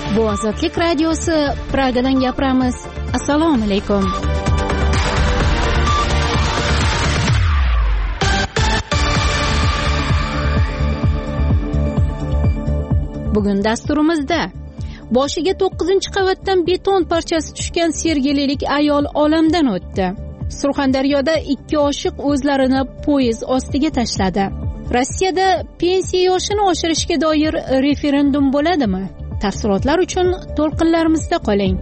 Bu Ozodlik radiosi, Pragadan gapiramiz. Assalomu alaykum. Bugun dasturimizda boshiga 9-qavatdan beton parchasi tushgan sergelilik ayol olamdan o'tdi. Surxondaryoda 2 oshiq o'zlarini poyezd ostiga tashladi. Rossiyada pensiya yoshini oshirishga doir referendum bo'ladimi? Tafsilotlar uchun to'lqinlarimizda qoling.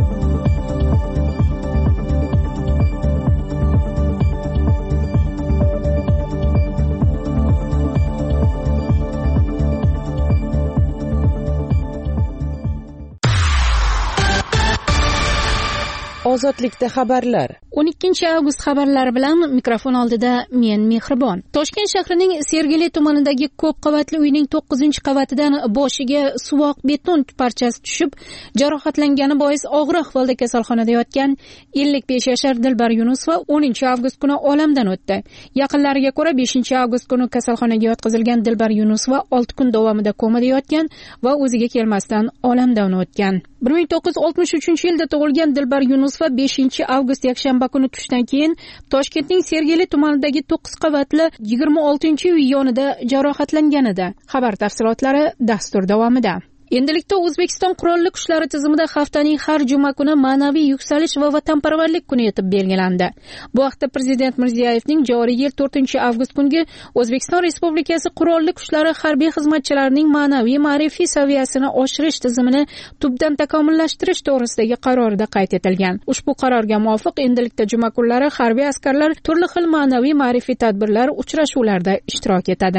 Ozodlikda xabarlar. 12-avgust xabarlari bilan mikrofon oldida men Mehribon. Toshkent shahrining Sergeli tumanidagi ko'p qavatli uyning 9-qavatidan boshiga suvoq beton parchasi tushib, jarohatlangani bois og'ir ahvolda kasalxonada yotgan 55 yashar Dilbar Yunusova 10-avgust kuni olamdan o'tdi. Yaqinlariga ko'ra 5-avgust kuni kasalxonaga yotqizilgan Dilbar Yunusova 6 kun davomida komada yotgan va o'ziga kelmasdan olamdan o'tgan. 1963-yilda tug'ilgan Dilbar Yunusova 5-avgust yakshanba kuni tushdan keyin Toshkentning Sergeli tumanidagi 9 qavatli 26-uy yonida jarohatlangan edi. Xabar tafsilotlari dastur davomida. Endilikda O'zbekiston qurolli kuchlari tizimida haftaning har juma kuni ma'naviy yuksalish va vatanparvarlik kuni etib belgilandi. Bu haqda Prezident Mirziyoyevning joriy yil 4-avgust kungi O'zbekiston Respublikasi qurolli kuchlari harbiy xizmatchilarining ma'naviy ma'rifiy saviyasini oshirish tizimini tubdan takomillashtirish to'g'risidagi qarorida qayd etilgan. Ushbu qarorga muvofiq endilikda juma kunlari harbiy askarlar turli xil ma'naviy ma'rifiy tadbirlar, uchrashuvlarda ishtirok etadi.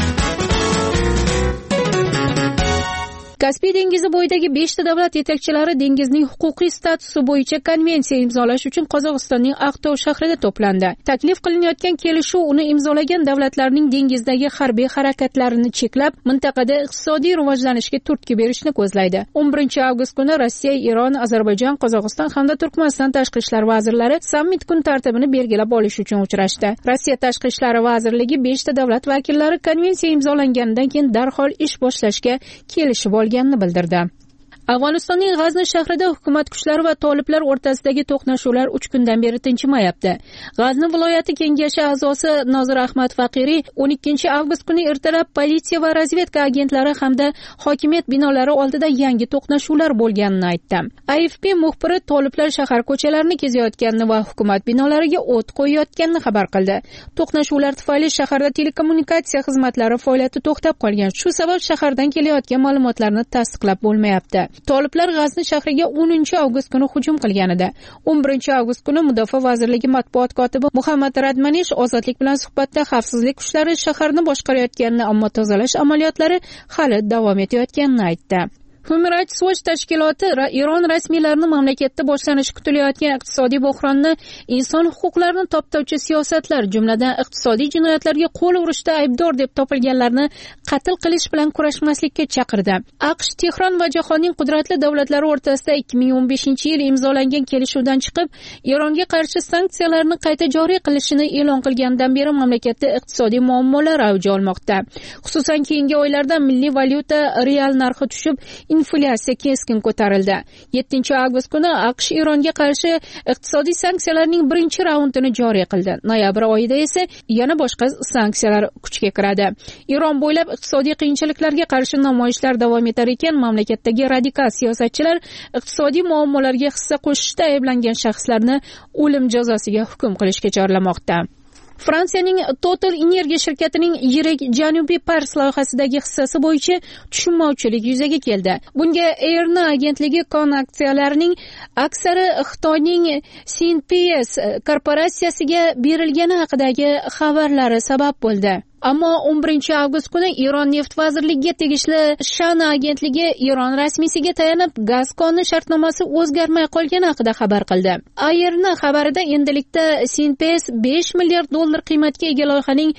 Kaspiy dengizi bo'yidagi 5 ta davlat yetakchilari dengizning huquqiy statusi bo'yicha konvensiya imzolash uchun Qozog'istonning Aqtov shahrida to'plandi. Taklif qilinayotgan kelishuv uni imzolagan davlatlarning dengizdagi harbiy harakatlarini cheklab, mintaqada iqtisodiy rivojlanishga turtki berishni ko'zlaydi. 11-avgust kuni Rossiya, Eron, Ozarbayjon, Qozog'iston hamda Turkmaniston tashqi ishlar vazirlari sammit kun tartibini belgilab olish uchun uchrashdi. Rossiya tashqi ishlar vazirligi 5 ta davlat vakillari konvensiya imzolanganidan keyin darhol ish boshlashga kelishib olganini bildirdi. Afg'onistonning G'azni shahrida hukumat kuchlari va toliblar o'rtasidagi to'qnashuvlar 3 kundan beri tinchimayapti. G'azni viloyati kengashi a'zosi Nozir Ahmad Faqiri 12-avgust kuni ertalab politsiya va razvedka agentlari hamda hokimiyat binolari oldida yangi to'qnashuvlar bo'lganini aytdi. AFP muxbiri toliblar shahar ko'chalarini kezayotganini va hukumat binolariga o't qo'yayotganini xabar qildi. To'qnashuvlar tufayli shaharda telekommunikatsiya xizmatlari faoliyati to'xtab qolgan. Shu sabab shahardan kelayotgan ma'lumotlarni tasdiqlab bo'lmayapti. Toliblar G'azni shahriga 10-avgust kuni hujum qilgan edi. 11-avgust kuni Mudofaa vazirligi matbuot kotibi Muhammad Radmanish ozodlik bilan suhbatda xavfsizlik kuchlari shaharni boshqarayotganini, ammo tozalash amaliyotlari hali davom etayotganini aytdi. Human Rights Watch tashkiloti Eron rasmiylarini mamlakatda boshlanishi kutilayotgan iqtisodiy buhronni, inson huquqlarini toptovchi siyosatlar, jumladan iqtisodiy jinoyatlarga qo'l urishda aybdor deb topilganlarni qatl qilish bilan kurashmaslikka chaqirdi. AQSh, Tehron va jahonning qudratli davlatlari o'rtasida 2015-yil imzolangan kelishuvdan chiqib, Eronga qarshi sanksiyalarni qayta joriy qilishini e'lon qilgandan beri mamlakatda iqtisodiy muammolar avj olmoqda. Xususan, keyingi oylarda milliy valyuta real narxi tushib, inflyatsiya keskin ko'tarildi. 7-avgust kuni AQSh Eronga qarshi iqtisodiy sanksiyalarning birinchi raundini joriy qildi. Noyabr oyida esa yana boshqa sanksiyalar kuchga kiradi. Eron bo'ylab iqtisodiy qiyinchiliklarga qarshi namoyishlar davom etar ekan, mamlakatdagi radikal siyosatchilar iqtisodiy muammolarga hissa qo'shishda ayblangan shaxslarni o'lim jazosiga hukm qilishga chorlamoqda. Fransiyaning Total Energiya shirkatining yirik Janubiy Pars loyihasidagi hissasi bo'yicha tushunmovchilik yuzaga keldi. Bunga ERNA agentligi kon aksiyalarining aksari Xitoyning Sinpees korporatsiyasiga berilgani haqidagi xabarlari sabab bo'ldi. Ammo 11-avgust kuni Eron neft vazirligiga tegishli Shana agentligi Eron rasmiysiga tayanib gaz koni shartnomasi o'zgarmay qolgani haqida xabar qildi. ARN xabarida endilikda Sinpees $5 milliard qiymatga ega loyihaning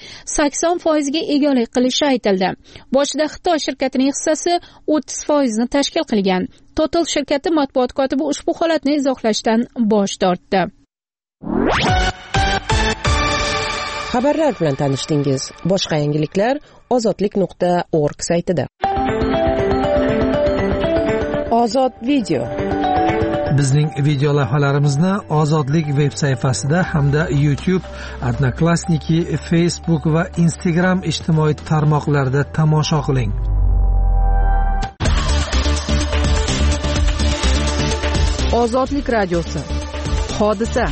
80% ga egalik qilishi aytildi. Boshida Xitoy shirkatining hissasi 30% ni tashkil qilgan. Total shirkati matbuot kotibi ushbu holatni izohlashdan bosh tortdi. Xabarlar bilan tanishdingiz. Boshqa yangiliklar ozodlik.org saytida. Ozod video. Bizning video lavhalarimizni Ozodlik veb sayfasida hamda YouTube, Odnoklassniki, Facebook va Instagram ijtimoiy tarmoqlarida tomosha qiling. Ozodlik radiosi. Hodisa.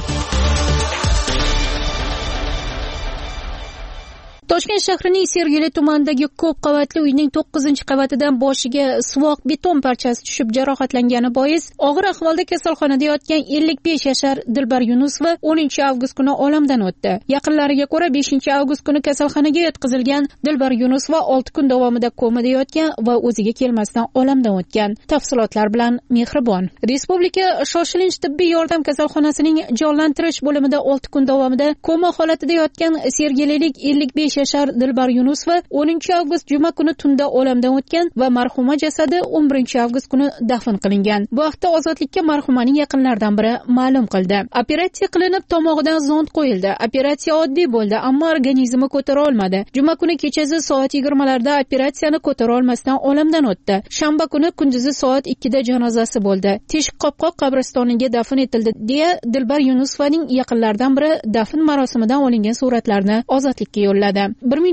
Toshkent shahrining Sergeli tumanidagi ko'p qavatli uyning 9-qavatidan boshiga suvoq beton parchasi tushib jarohatlangani bois og'ir ahvolda kasalxonada yotgan 55 yashar Dilbar Yunusova 10-avgust kuni olamdan o'tdi. Yaqinlariga ko'ra 5-avgust kuni kasalxonaga yotqizilgan Dilbar Yunusova 6 kun davomida komada yotgan va o'ziga kelmasdan olamdan o'tgan. Tafsilotlar bilan Mehribon. Respublika shoshilinch tibbiy yordam kasalxonasining jonlantirish bo'limida 6 kun davomida koma holatida yotgan sergelilik 55 yashar Dilbar Yunusova 10-avgust juma kuni tunda olamdan o'tgan va marhuma jasadi 11-avgust kuni dafn qilingan. Bu haqda Ozodlikka marhumaning yaqinlaridan biri ma'lum qildi. Operatsiya qilinib, tomog'idan zond qo'yildi. Operatsiya oddiy bo'ldi, ammo organizmi ko'tara olmadi. Juma kuni kechasi soat 20larda operatsiyani ko'tara olmasdan olamdan o'tdi. Shanba kuni kunduzi soat 2da janozasi bo'ldi. Teshik qopqoq qabristoniga dafn etildi, deya Dilbar Yunusovaning yaqinlaridan biri dafn marosimidan olingan suratlarni Ozodlikka yo'lladi.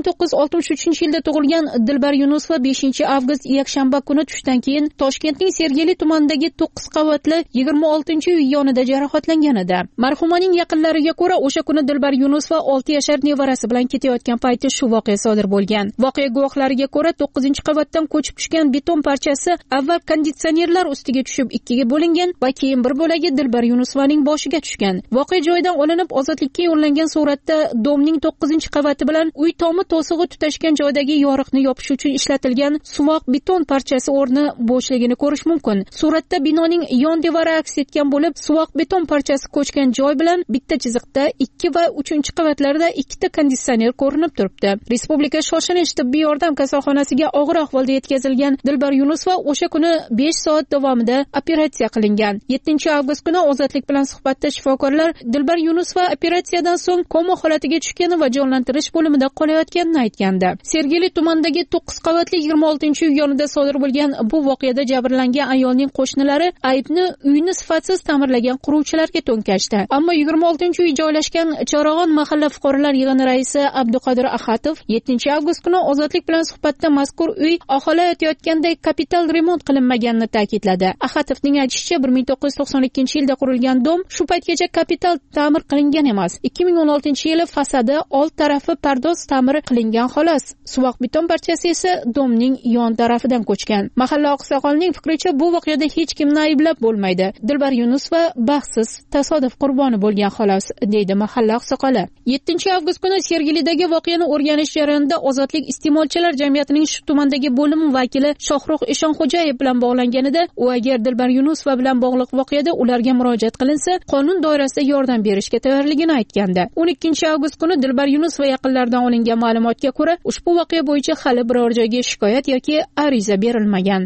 1963-yilda tug'ilgan Dilbar Yunusova 5-avgust yakshanba kuni tushdan keyin Toshkentning Sergeli tumanidagi 9 qavatli 26-uy yonida jarohatlangan edi. Marhumaning yaqinlariga ko'ra, o'sha kuni Dilbar Yunusova 6 yashar nevarasi bilan ketayotgan payti shu voqea sodir bo'lgan. Voqea guvohlariga ko'ra, 9-qavatdan ko'chib tushgan beton parchasi avval konditsionerlar ustiga tushib 2ga bo'lingan va keyin bir bo'lagi Dilbar Yunusovaning boshiga tushgan. Voqea joyidan olinib Ozodlikka yo'llangan suratda domning 9-qavati bilan uy tomi to'sig'i tutashgan joydagi yoriqni yopish uchun ishlatilgan suvoq beton parchasi o'rni bo'shligini ko'rish mumkin. Suratda binoning yon devori aks etgan bo'lib, suvoq beton parchasi ko'chgan joy bilan bitta chiziqda 2 va 3-qavatlarda 2 ta konditsioner ko'rinib turibdi. Respublika shoshilinch tibbiy yordam kasalxonasiga og'ir ahvolda yetkazilgan Dilbar Yunusova o'sha kuni 5 soat davomida operatsiya qilingan. 7-avgust kuni Ozodlik bilan suhbatda shifokorlar Dilbar Yunusova operatsiyadan so'ng koma holatiga tushgani va jonlantirish bo'limida qolayotganini aytgandi. Sergeli tumanidagi 9 qavatli 26-uy yonida sodir bo'lgan bu voqeada jabrlangan ayolning qo'shnilari aybni uyni sifatsiz ta'mirlagan quruvchilarga to'nkashdi. Ammo 26-uy joylashgan Chorag'on mahalla fuqarolar yig'ini raisi Abduqodir Axatov 7-avgust kuni Ozodlik bilan suhbatda mazkur uy aholi aytayotganday kapital remont qilinmaganini ta'kidladi. Axatovning aytishicha, 1992-yilda qurilgan dom shu paytgacha kapital ta'mir qilingan emas. 2016-yili fasadi old tarafi pardoz ta'mir qilingan xolos. Suvoq beton parchasi esa domning yon tarafidan ko'chgan. Mahalla oqsoqolining fikricha, bu voqeada hech kimni ayblab bo'lmaydi. Dilbar Yunusova baxtsiz tasodif qurboni bo'lgan xolos, deydi mahalla oqsoqoli. 7-avgust kuni Sergelidagi voqeani o'rganish jarayonida Ozodlik iste'molchilar jamiyatining shu tumandagi bo'limi vakili Shohruh Eshonxo'jayev bilan bog'langanida, u agar Dilbar Yunusova bilan bog'liq voqeada ularga murojaat qilinsa, qonun doirasida yordam berishga tayyorligini aytgandi. 12-avgust kuni Dilbar Yunusova yaqinlaridan olingan ma'lumotga ko'ra, ushbu voqea bo'yicha hali biror joyga shikoyat yoki ariza berilmagan.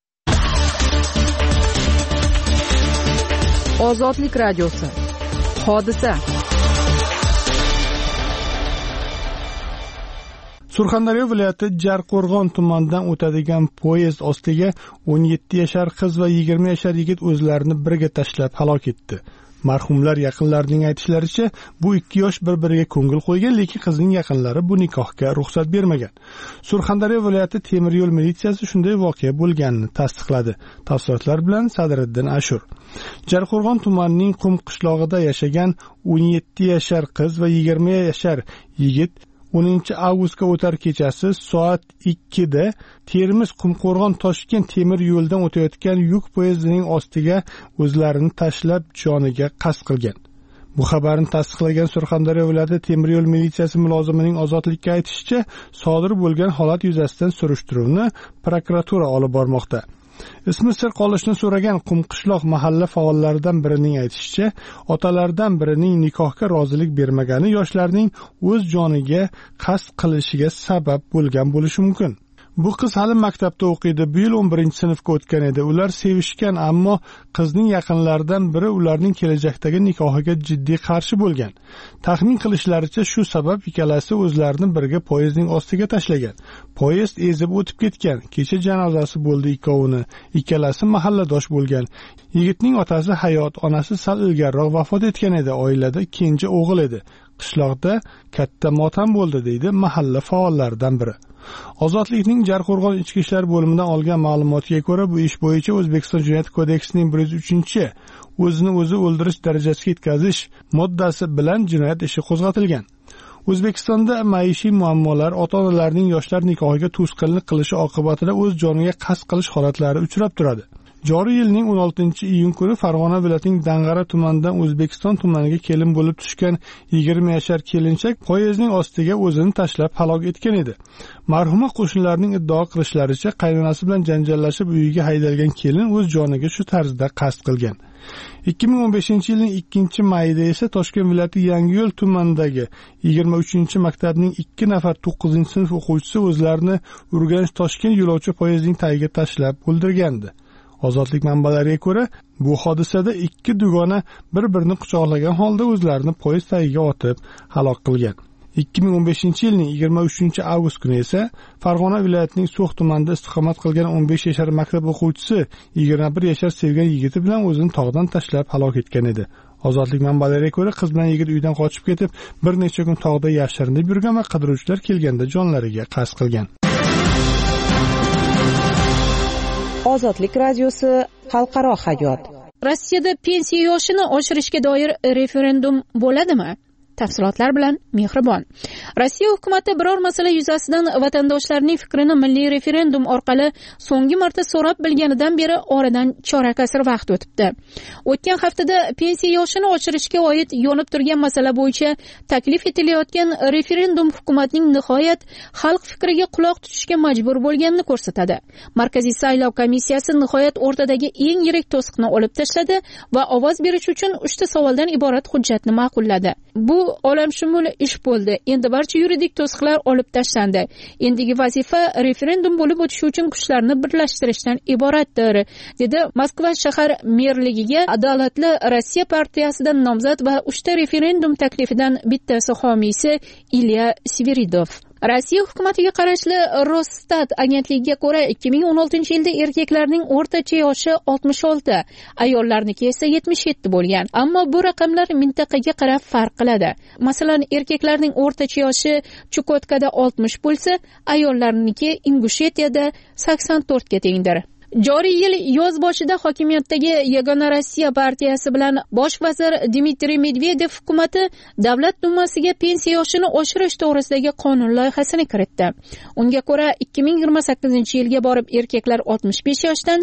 Ozodlik radiosi. Hodisa. Surxondaryo viloyati Jarqo'rg'on tumanidan o'tadigan poyezd ostiga 17 yashar qiz va 20 yashar yigit o'zlarini birga tashlab halok etdi. Marhumlar yaqinlarining aytishlaricha, bu ikki yosh bir-biriga ko'ngil qo'ygan, lekin qizning yaqinlari bu nikohga ruxsat bermagan. Surxondaryo viloyati temir yo'l militsiyasi shunday voqea bo'lganini tasdiqladi. Tafsilotlar bilan Sadriddin Ashur. Jarqo'rg'on tumanining Qum qishlog'ida yashagan 17 yashar qiz va 20 yashar yigit 10-avgustga o'tar kechasi soat 2da Termiz Qumqo'rg'on Toshkent temir yo'ldan o'tayotgan yuk poyezdining ostiga o'zlarini tashlab joniga qasd qilgan. Bu xabarni tasdiqlagan Surxondaryo viloyati temir yo'l militsiyasi mulozimining Ozodlikka aytishicha, sodir bo'lgan holat yuzasidan surishtiruvni prokuratura olib bormoqda. Ismi sir qolishni so'ragan Qumqishloq mahalla faollaridan birining aytishicha, otalardan birining nikohga rozilik bermagani yoshlarning o'z joniga qasd qilishiga sabab bo'lgan bo'lishi mumkin. Bu qiz hali maktabda o'qiydi. Bu yil 11-sinfga o'tgan edi. Ular sevishgan, ammo qizning yaqinlaridan biri ularning kelajakdagi nikohiga jiddiy qarshi bo'lgan. Taxmin qilishlaricha, shu sabab ikkalasi o'zlarini birga poyezdning ostiga tashlagan. Poyezd ezib o'tib ketgan. Kecha janozasi bo'ldi ikkovini. Ikkalasi mahalladosh bo'lgan. Yigitning otasi hayot, onasi sal ilgariroq vafot etgan edi. Oilada kenja o'g'il edi. Qishloqda katta motam bo'ldi, deydi mahalla faollaridan biri. Ozodlikning Jarqo'rg'on ichki ishlar bo'limidan olgan ma'lumotga ko'ra, bu ish bo'yicha O'zbekiston Jinoyat kodeksining 103-chi o'zini o'zi o'ldirish darajasiga yetkazish moddasi bilan jinoyat ishi qo'zg'atilgan. O'zbekistonda maishiy muammolar, ota-onalarning yoshlar nikohiga to'sqinlik qilishi oqibatida o'z joniga qasd qilish holatlari uchrab turadi. Joriy yilning 16-iyun kuni Farg'ona viloyatining Dang'ara tumanidan O'zbekiston tumaniga kelin bo'lib tushgan 20 yashar kelinchak poyezdning ostiga o'zini tashlab halok etgan edi. Marhuma qo'shnilarning iddao qilishlaricha, qaynonasi bilan janjallashib uyiga haydalgan kelin o'z joniga shu tarzda qasd qilgan. 2015-yilning 2-mayida esa Toshkent viloyati Yangiyo'l tumanidagi 23-maktabning 2 nafar 9-sinf o'quvchisi o'zlarini Urganch-Toshkent yo'lovchi poyezdining tagiga tashlab o'ldirgandi. Ozodlik manbalariga ko'ra, bu hodisada 2 dugona bir-birini quchoqlagan holda o'zlarini poyezd tagiga otib halok qilgan. 2015-yilning 23-avgust kuni esa Farg'ona viloyatining So'x tumanida istiqomat qilgan 15 yashar maktab o'quvchisi 21 yashar sevgan yigiti bilan o'zini tog'dan tashlab halok etgan edi. Ozodlik manbalariga ko'ra, qiz bilan yigit uydan qochib ketib, bir necha kun tog'da yashirinib yurgan va qidiruvchilar kelganda jonlariga qasd qilgan. Ozodlik radiosi xalqaro hayot. Rossiyada pensiya yoshini oshirishga doir referendum bo'ladimi? Tafsilotlar bilan Mehribon. Rossiya hukumati biror masala yuzasidan vatandoshlarning fikrini milliy referendum orqali so'nggi marta so'rab bilganidan beri oradan chorak asr vaqt o'tibdi. O'tgan haftada pensiya yoshini oshirishga oid yonib turgan masala bo'yicha taklif etilayotgan referendum hukumatning nihoyat xalq fikriga quloq tutishga majbur bo'lganini ko'rsatadi. Markaziy saylov komissiyasi nihoyat o'rtadagi eng yirik to'siqni olib tashladi va ovoz berish uchun 3 ta savoldan iborat hujjatni ma'qulladi. Bu olamshumul ish bo'ldi. Endi barcha yuridik to'siqlar olib tashlandi. Endigi vazifa referendum bo'lib o'tishi uchun kuchlarni birlashtirishdan iboratdir, dedi Moskva shahar merligiga Adolatli Rossiya partiyasidan nomzod va 3 ta referendum taklifidan bittasi homiysi Ilya Sviridov. Rossiya hukumatiga qarashli Rosstat agentligiga ko'ra 2016-yilda erkaklarning o'rtacha yoshi 66, ayollarniki esa 77 bo'lgan. Ammo bu raqamlar mintaqaga qarab farq qiladi. Masalan, erkaklarning o'rtacha yoshi Chukotkada 60 bo'lsa, ayollarniki Ingushetiyada 84 ga tengdir. Joriy yil yoz boshida hokimiyatdagi Yagona Rossiya partiyasi bilan bosh vazir Dmitriy Medvedev hukumati Davlat dumasiga pensiya yoshini oshirish to'g'risidagi qonun loyihasini kiritdi. Unga ko'ra 2028-yilga borib erkaklar 65 yoshdan,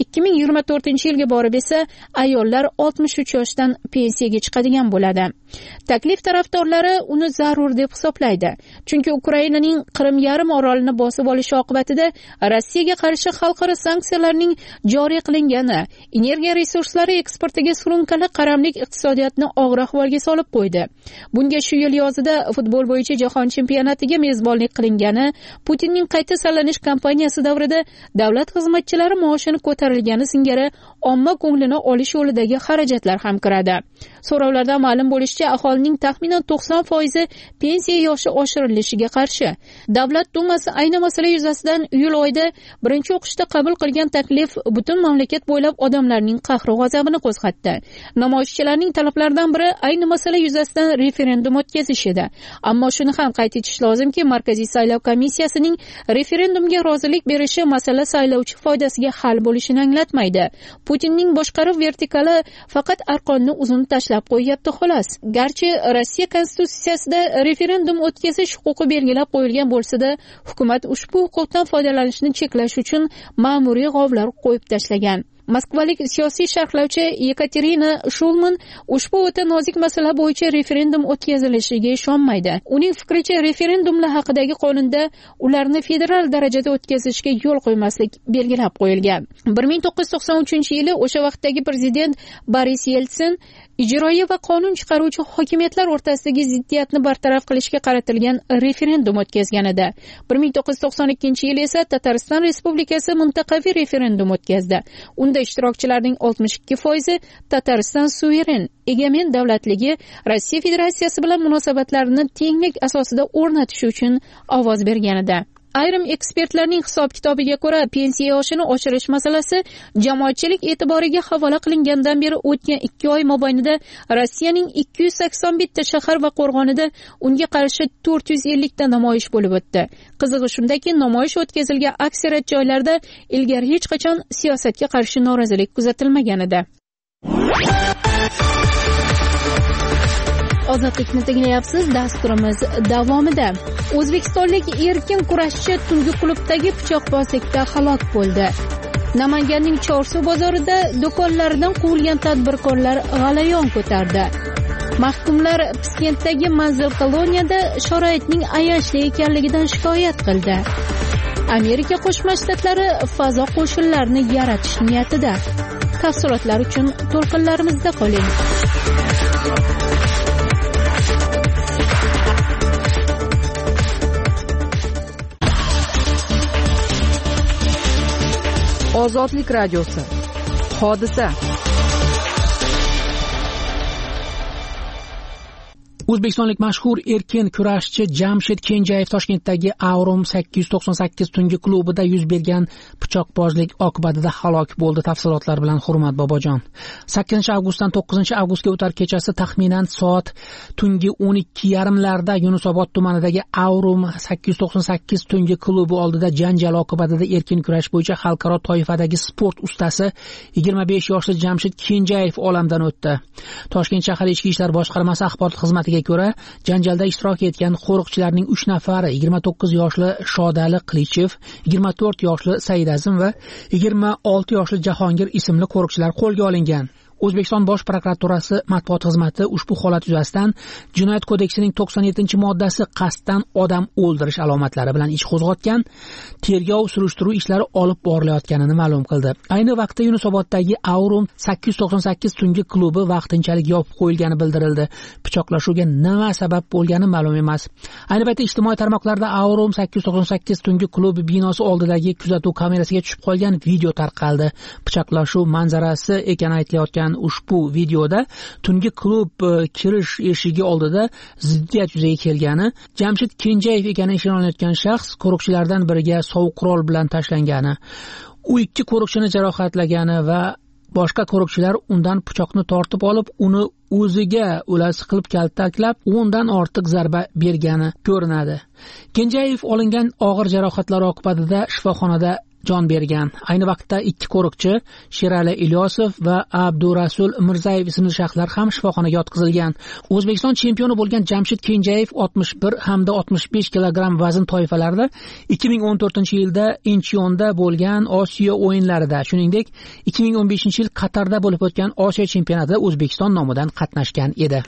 2024-yilga borib esa ayollar 63 yoshdan pensiyaga chiqadigan bo'ladi. Taklif tarafdorlari uni zarur deb hisoblaydi. Chunki Ukrainaning Qrim yarim orolini bosib olishi oqibatida Rossiyaga qarshi xalqaro sanksiyalarning joriy qilingani energiya resurslari eksportiga surunkali qaramlik iqtisodiyotni og'ir ahvolga solib qo'ydi. Bunga shu yil yozida futbol bo'yicha jahon chempionatiga mezbonlik qilingani, Putinning qayta saylanish kampaniyasi davrida davlat xizmatchilari maoshini ko'tarilgani singari omma ko'nglini olish yo'lidagi xarajatlar ham kiradi. So'rovlardan ma'lum bo'lishicha, aholining taxminan 90% pensiya yoshi oshirilishiga qarshi. Davlat dumasi ayni masala yuzasidan iyul oyida birinchi o'qishda qabul qilgan taklif butun mamlakat bo'ylab odamlarning qahri g'azabini qo'zg'atdi. Namoyishchilarning talablaridan biri ayni masala yuzasidan referendum o'tkazish edi. Ammo shuni ham qayd etish lozimki, Markaziy saylov komissiyasining referendumga rozilik berishi masala saylovchi foydasiga hal bo'lishini anglatmaydi. Putinning boshqaruv vertikali faqat arqonni uzun tashlab qo'yyapti xolos. Garchi Rossiya konstitutsiyasida referendum o'tkazish huquqi belgilab qo'yilgan bo'lsa-da, hukumat ushbu huquqdan foydalanishni cheklash uchun ma'muriy g'ovlar qo'yib tashlagan. Moskvalik siyosiy sharhlovchi Yekaterina Shulman ushbu o'ta nozik masala bo'yicha referendum o'tkazilishiga ishonmaydi. Uning fikricha, referendumlar haqidagi qonunda ularni federal darajada o'tkazishga yo'l qo'ymaslik belgilab qo'yilgan. 1993-yili o'sha vaqtdagi prezident Boris Yeltsin ijroiya va qonun chiqaruvchi hokimiyatlar o'rtasidagi ziddiyatni bartaraf qilishga qaratilgan referendum o'tkazgan edi. 1992 yil esa Tatariston Respublikasi mintaqaviy referendum o'tkazdi. Unda ishtirokchilarning 62% Tatariston suveren, egamen davlatligi Rossiya Federatsiyasi bilan munosabatlarni tenglik asosida o'rnatish uchun ovoz bergan edi. Ayrim ekspertlarning hisob-kitobiga ko'ra, pensiya yoshini oshirish masalasi jamoatchilik e'tiboriga havola qilingandan beri o'tgan 2 oy mobaynida Rossiyaning 281 ta shahar va qo'rg'onida unga qarshi 450 ta namoyish bo'lib o'tdi. Qizig'i shundaki, namoyish o'tkazilgan aksariyat joylarda ilgari hech qachon siyosatga qarshi norozilik kuzatilmagan edi. Ozodlikni tinglayapsiz. Dasturimiz davomida o'zbekistonlik erkin kurashchi tungi klubdagi pichoqbozlikda halok bo'ldi. Namanganning Chorsu bozorida do'konlaridan quvilgan tadbirkorlar g'alayon ko'tardi. Mahkumlar Piskentdagi manzil koloniyada sharoitning ayanchli ekanligidan shikoyat qildi. Amerika Qo'shma Shtatlari fazo qo'shinlarini yaratish niyatida. Tafsilotlar uchun to'lqinlarimizda qoling. Ozodlik radiosi. Hodisa. O'zbekistonlik mashhur erkin kurashchi Jamshid Kenjayev Toshkentdagi Aurum 898 tungi klubida yuz bergan pichoqbozlik oqibatida halok bo'ldi. Tafsilotlar bilan Hurmat Bobojon. 8-avgustdan 9-avgustga o'tar kechasi taxminan soat tungi 12:30larda Yunusobod tumanidagi Aurum 898 tungi klubi oldida janjal oqibatida erkin kurash bo'yicha xalqaro toifadagi sport ustasi 25 yoshli Jamshid Kenjayev olamdan o'tdi. Toshkent shahar ichki ishlar boshqarmasi axborot xizmatiga ko'ra, janjalda ishtirok etgan qo'riqchilarning 3 nafari 29 yoshli Shodali Qilichev, 24 yoshli Saidazim va 26 yoshli Jahongir ismli qo'riqchilar qo'lga olingan. O'zbekiston Bosh prokuraturasi matbuot xizmati ushbu holat yuzasidan Jinoyat kodeksining 97-moddasi qasddan odam o'ldirish alomatlari bilan ish qo'zg'atgan, tergov surishtiruv ishlari olib borilayotganini ma'lum qildi. Ayni vaqtda Yunusoboddagi Aurum 898 tungi klubi vaqtinchalik yopib qo'yilgani bildirildi. Pichoqlashuvga nima sabab bo'lgani ma'lum emas. Ayni paytda ijtimoiy tarmoqlarda Aurum 898 tungi klubi binosi oldidagi kuzatuv kamerasiga tushib qolgan video tarqaldi. Pichoqlashuv manzarasi ekani aytilayotgan ushbu videoda tungi klub kirish eshigi oldida ziddiyat yuzaga kelgani, Jamshid Kenjayev ekani ishonayotgan shaxs qo'riqchilardan biriga sovuq qurol bilan tashlangani, u 2 qo'riqchini jarohatlagani va boshqa qo'riqchilar undan pichoqni tortib olib, uni o'ziga o'lasi qilib kaltaklab, 10 dan ortiq zarba bergani ko'rinadi. Kenjayev olingan og'ir jarohatlar oqibatida shifoxonada jon bergan. Ayni vaqtda 2 qo'riqchi Sherali Ilyosov va Abdurasul Mirzayev ismli shaxslar ham shifoxonaga yotqizilgan. O'zbekiston chempioni bo'lgan Jamshid Kenjayev 61 hamda 65 kilogramm vazn toifalarida 2014-yilda Incheonda bo'lgan Osiyo o'yinlarida, shuningdek 2015-yil Qatarda bo'lib o'tgan Osiyo chempionatida O'zbekiston nomidan qatnashgan edi.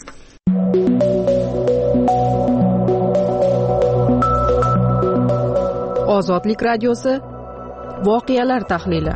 Ozodlik radiosi. Voqealar tahlili.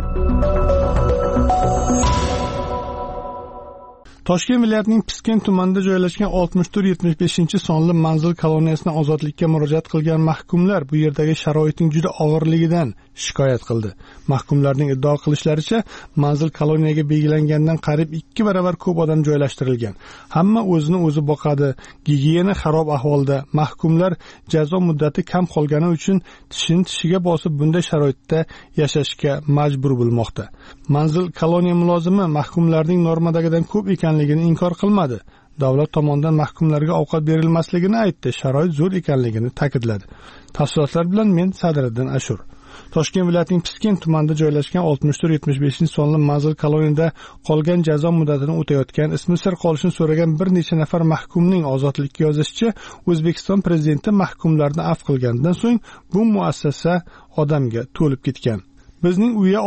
Toshkent viloyatining Piskent tumanida joylashgan 64-75-sonli manzil koloniyasidan ozodlikka murojaat qilgan mahkumlar bu yerdagi sharoitning juda og'irligidan shikoyat qildi. Mahkumlarning iddao qilishlaricha, manzil koloniyaga belgilangandan qariyb 2 barobar ko'p odam joylashtirilgan. Hamma o'zini o'zi boqadi. Gigiyena xarob ahvolda. Mahkumlar jazo muddati kam qolgani uchun tishiga bosib bunday sharoitda yashashga majbur bo'lmoqda. Manzil koloniya mulozimi mahkumlarning normadagidan ko'p ekanligini inkor qilmadi. Davlat tomonidan mahkumlarga ovqat berilmasligini aytdi, sharoit zo'r ekanligini ta'kidladi. Tafsilotlar bilan men Sadriddin Ashur. Toshkent viloyatining Piskent tumanida joylashgan 64-75-sonli manzil koloniyada qolgan jazo muddatini o'tayotgan, ismi sir qolishini so'ragan bir necha nafar mahkumning ozodlikka yozishicha, O'zbekiston prezidenti mahkumlarni afv qilgandan so'ng bu muassasa odamga to'lib ketgan. Bizning uyi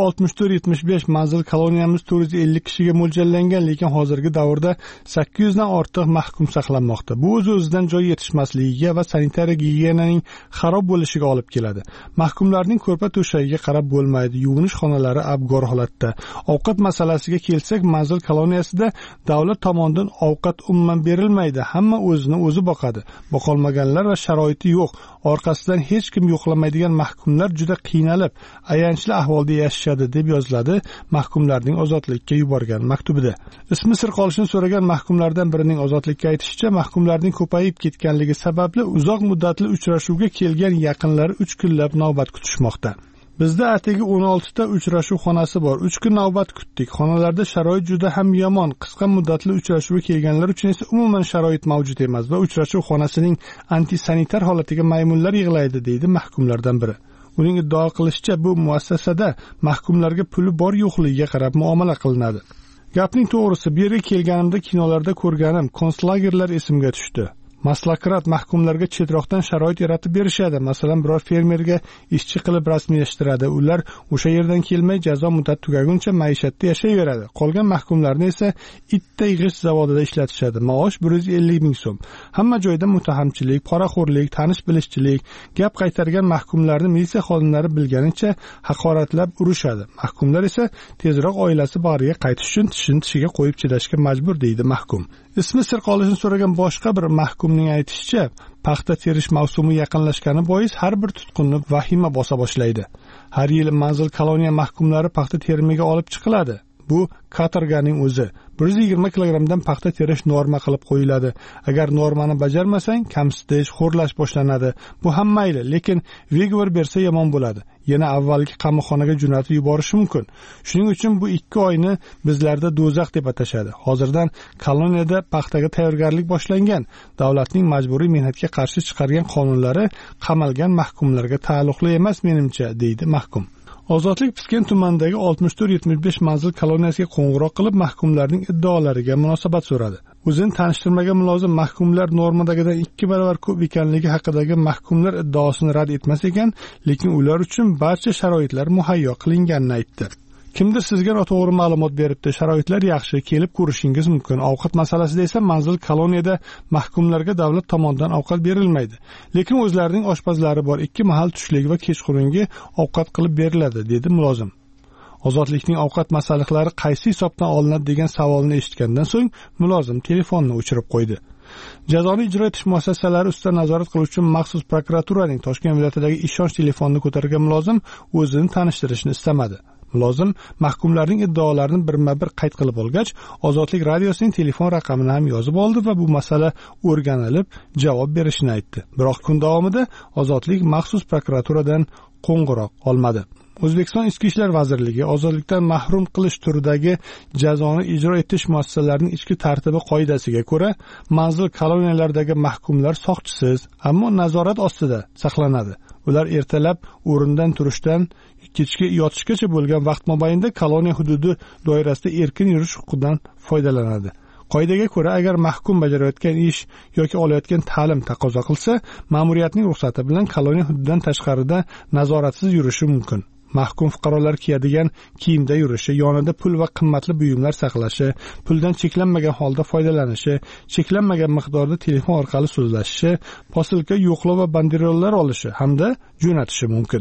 64-75 manzil koloniyamiz 450 kishiga mo'ljallangan, lekin hozirgi davrda 800 dan ortiq mahkum saqlanmoqda. Bu o'z-o'zidan joy yetishmasligiga va sanitariya gigiyenaning xarob bo'lishiga olib keladi. Mahkumlarning ko'rpa to'shagiga qarab bo'lmaydi, yuvinish xonalari abgor holatda. Ovqat masalasiga kelsak, manzil koloniyasida davlat tomonidan ovqat umuman berilmaydi. Hamma o'zini o'zi boqadi. Boqolmaganlar va sharoiti yo'q, orqasidan hech kim yo'qlamaydigan mahkumlar juda qiynalib, ayanchli ahvolda yashashadi deb yoziladi mahkumlarning ozodlikka yuborgan maktubida. Ismi sir qolishini so'ragan mahkumlardan birining ozodlikka aytishicha, mahkumlarning ko'payib ketganligi sababli uzoq muddatli uchrashuvga kelgan yaqinlari 3 kunlab navbat kutishmoqda. Bizda atigi 16 ta uchrashuv xonasi bor. 3 kun navbat kutdik. Xonalarda sharoit juda ham yomon. Qisqa muddatli uchrashuvga kelganlar uchun esa umuman sharoit mavjud emas va uchrashuv xonasining antisanitar holatiga maymunlar yig'laydi, deydi mahkumlardan biri. Uning iddao qilishicha, bu muassasada mahkumlarga puli bor yo'qligiga qarab muomala qilinadi. Gapning to'g'risi, bu yerga kelganimda kinolarda ko'rganim konslagerlar esimga tushdi. Maslakirat mahkumlarga chetroqdan sharoit yaratib berishadi. Masalan, biror fermerga ishchi qilib rasmiylashtiradi. Ular o'sha yerdan kelmay jazo muddati tugaguncha maishatda yashayveradi. Qolgan mahkumlarni esa itta yig'ish zavodida ishlatishadi. Maosh 150 ming so'm. Hamma joyda muttahamchilik, poraxo'rlik, tanish-bilishchilik, gap qaytargan mahkumlarni militsiya xodimlari bilganicha haqoratlab urishadi. Mahkumlar esa tezroq oilasi bag'riga qaytish uchun tishiga qo'yib chidashga majbur, deydi mahkum. Ismi sir qolishini so'ragan boshqa bir mahkumning aytishicha, paxta terish mavsumi yaqinlashgani bois har bir tutqunni vahima bosa boshlaydi. Har yili manzil koloniya mahkumlari paxta terimiga olib chiqiladi. Bu katorganing o'zi. 120 kilogramdan paxta terish norma qilib qo'yiladi. Agar normani bajarmasang, kamsitish, xo'rlash boshlanadi. Bu ham mayli, lekin vigor bersa yomon bo'ladi. Yana avvalgi qamoqxonaga jo'natib yuborishi mumkin. Shuning uchun bu 2 oyni bizlarda do'zax deb atashadi. Hozirdan koloniyada paxtaga tayyorgarlik boshlangan. Davlatning majburiy mehnatga qarshi chiqargan qonunlari qamalgan mahkumlarga taalluqli emas menimcha, deydi mahkum. Ozodlik Piskent tumanidagi 64-75 manzil koloniyasiga qo'ng'iroq qilib mahkumlarning iddaolariga munosabat so'radi. O'zini tanishtirmagan mulozim mahkumlar normadagidan 2 barobar ko'p ekanligi haqidagi mahkumlar iddaosini rad etmas ekan, lekin ular uchun barcha sharoitlar muhayyo qilinganini aytdi. Kimdir sizga noto'g'ri ma'lumot beribdi. Sharoitlar yaxshi, kelib ko'rishingiz mumkin. Ovqat masalasida esa manzil koloniyada mahkumlarga davlat tomonidan ovqat berilmaydi. Lekin o'zlarining oshpazlari bor. 2 mahal tushlik va kechqurungi ovqat qilib beriladi, dedi mulozim. Ozodlikning ovqat masalahlari qaysi hisobdan olinadi degan savolni eshitgandan so'ng mulozim telefonni o'chirib qo'ydi. Jazoni ijro etish muassasalari ustidan nazorat qiluvchi maxsus prokuraturaning Toshkent viloyatidagi ishonch telefonini ko'targan mulozim o'zini tanishtirishni istamadi. Mulozim mahkumlarning iddaolarini birma-bir qayd qilib olgach, Ozodlik radiosining telefon raqamini ham yozib oldi va bu masala o'rganilib, javob berishini aytdi. Biroq kun davomida Ozodlik maxsus prokuraturadan qo'ng'iroq olmadi. O'zbekiston Ichki ishlar vazirligi ozodlikdan mahrum qilish turidagi jazoni ijro etish muassasalarining ichki tartibi qoidasiga ko'ra, manzil koloniyalardagi mahkumlar soqchisiz, ammo nazorat ostida saqlanadi. Ular ertalab o'rindan turishdan kechga yotishgacha bo'lgan vaqt mobaynida koloniya hududi doirasida erkin yurish huquqidan foydalanadi. Qoidaga ko'ra, agar mahkum bajarayotgan ish yoki olayotgan ta'lim taqozo qilsa, ma'muriyatning ruxsati bilan koloniya hududidan tashqarida nazoratsiz yurishi mumkin. Mahkum fuqarolar kiyadigan kiyimda yurishi, yonida pul va qimmatli buyumlar saqlashi, puldan cheklanmagan holda foydalanishi, cheklanmagan miqdorda telefon orqali so'zlashishi, posilka, yo'qlov va banderollar olishi hamda jo'natishi mumkin.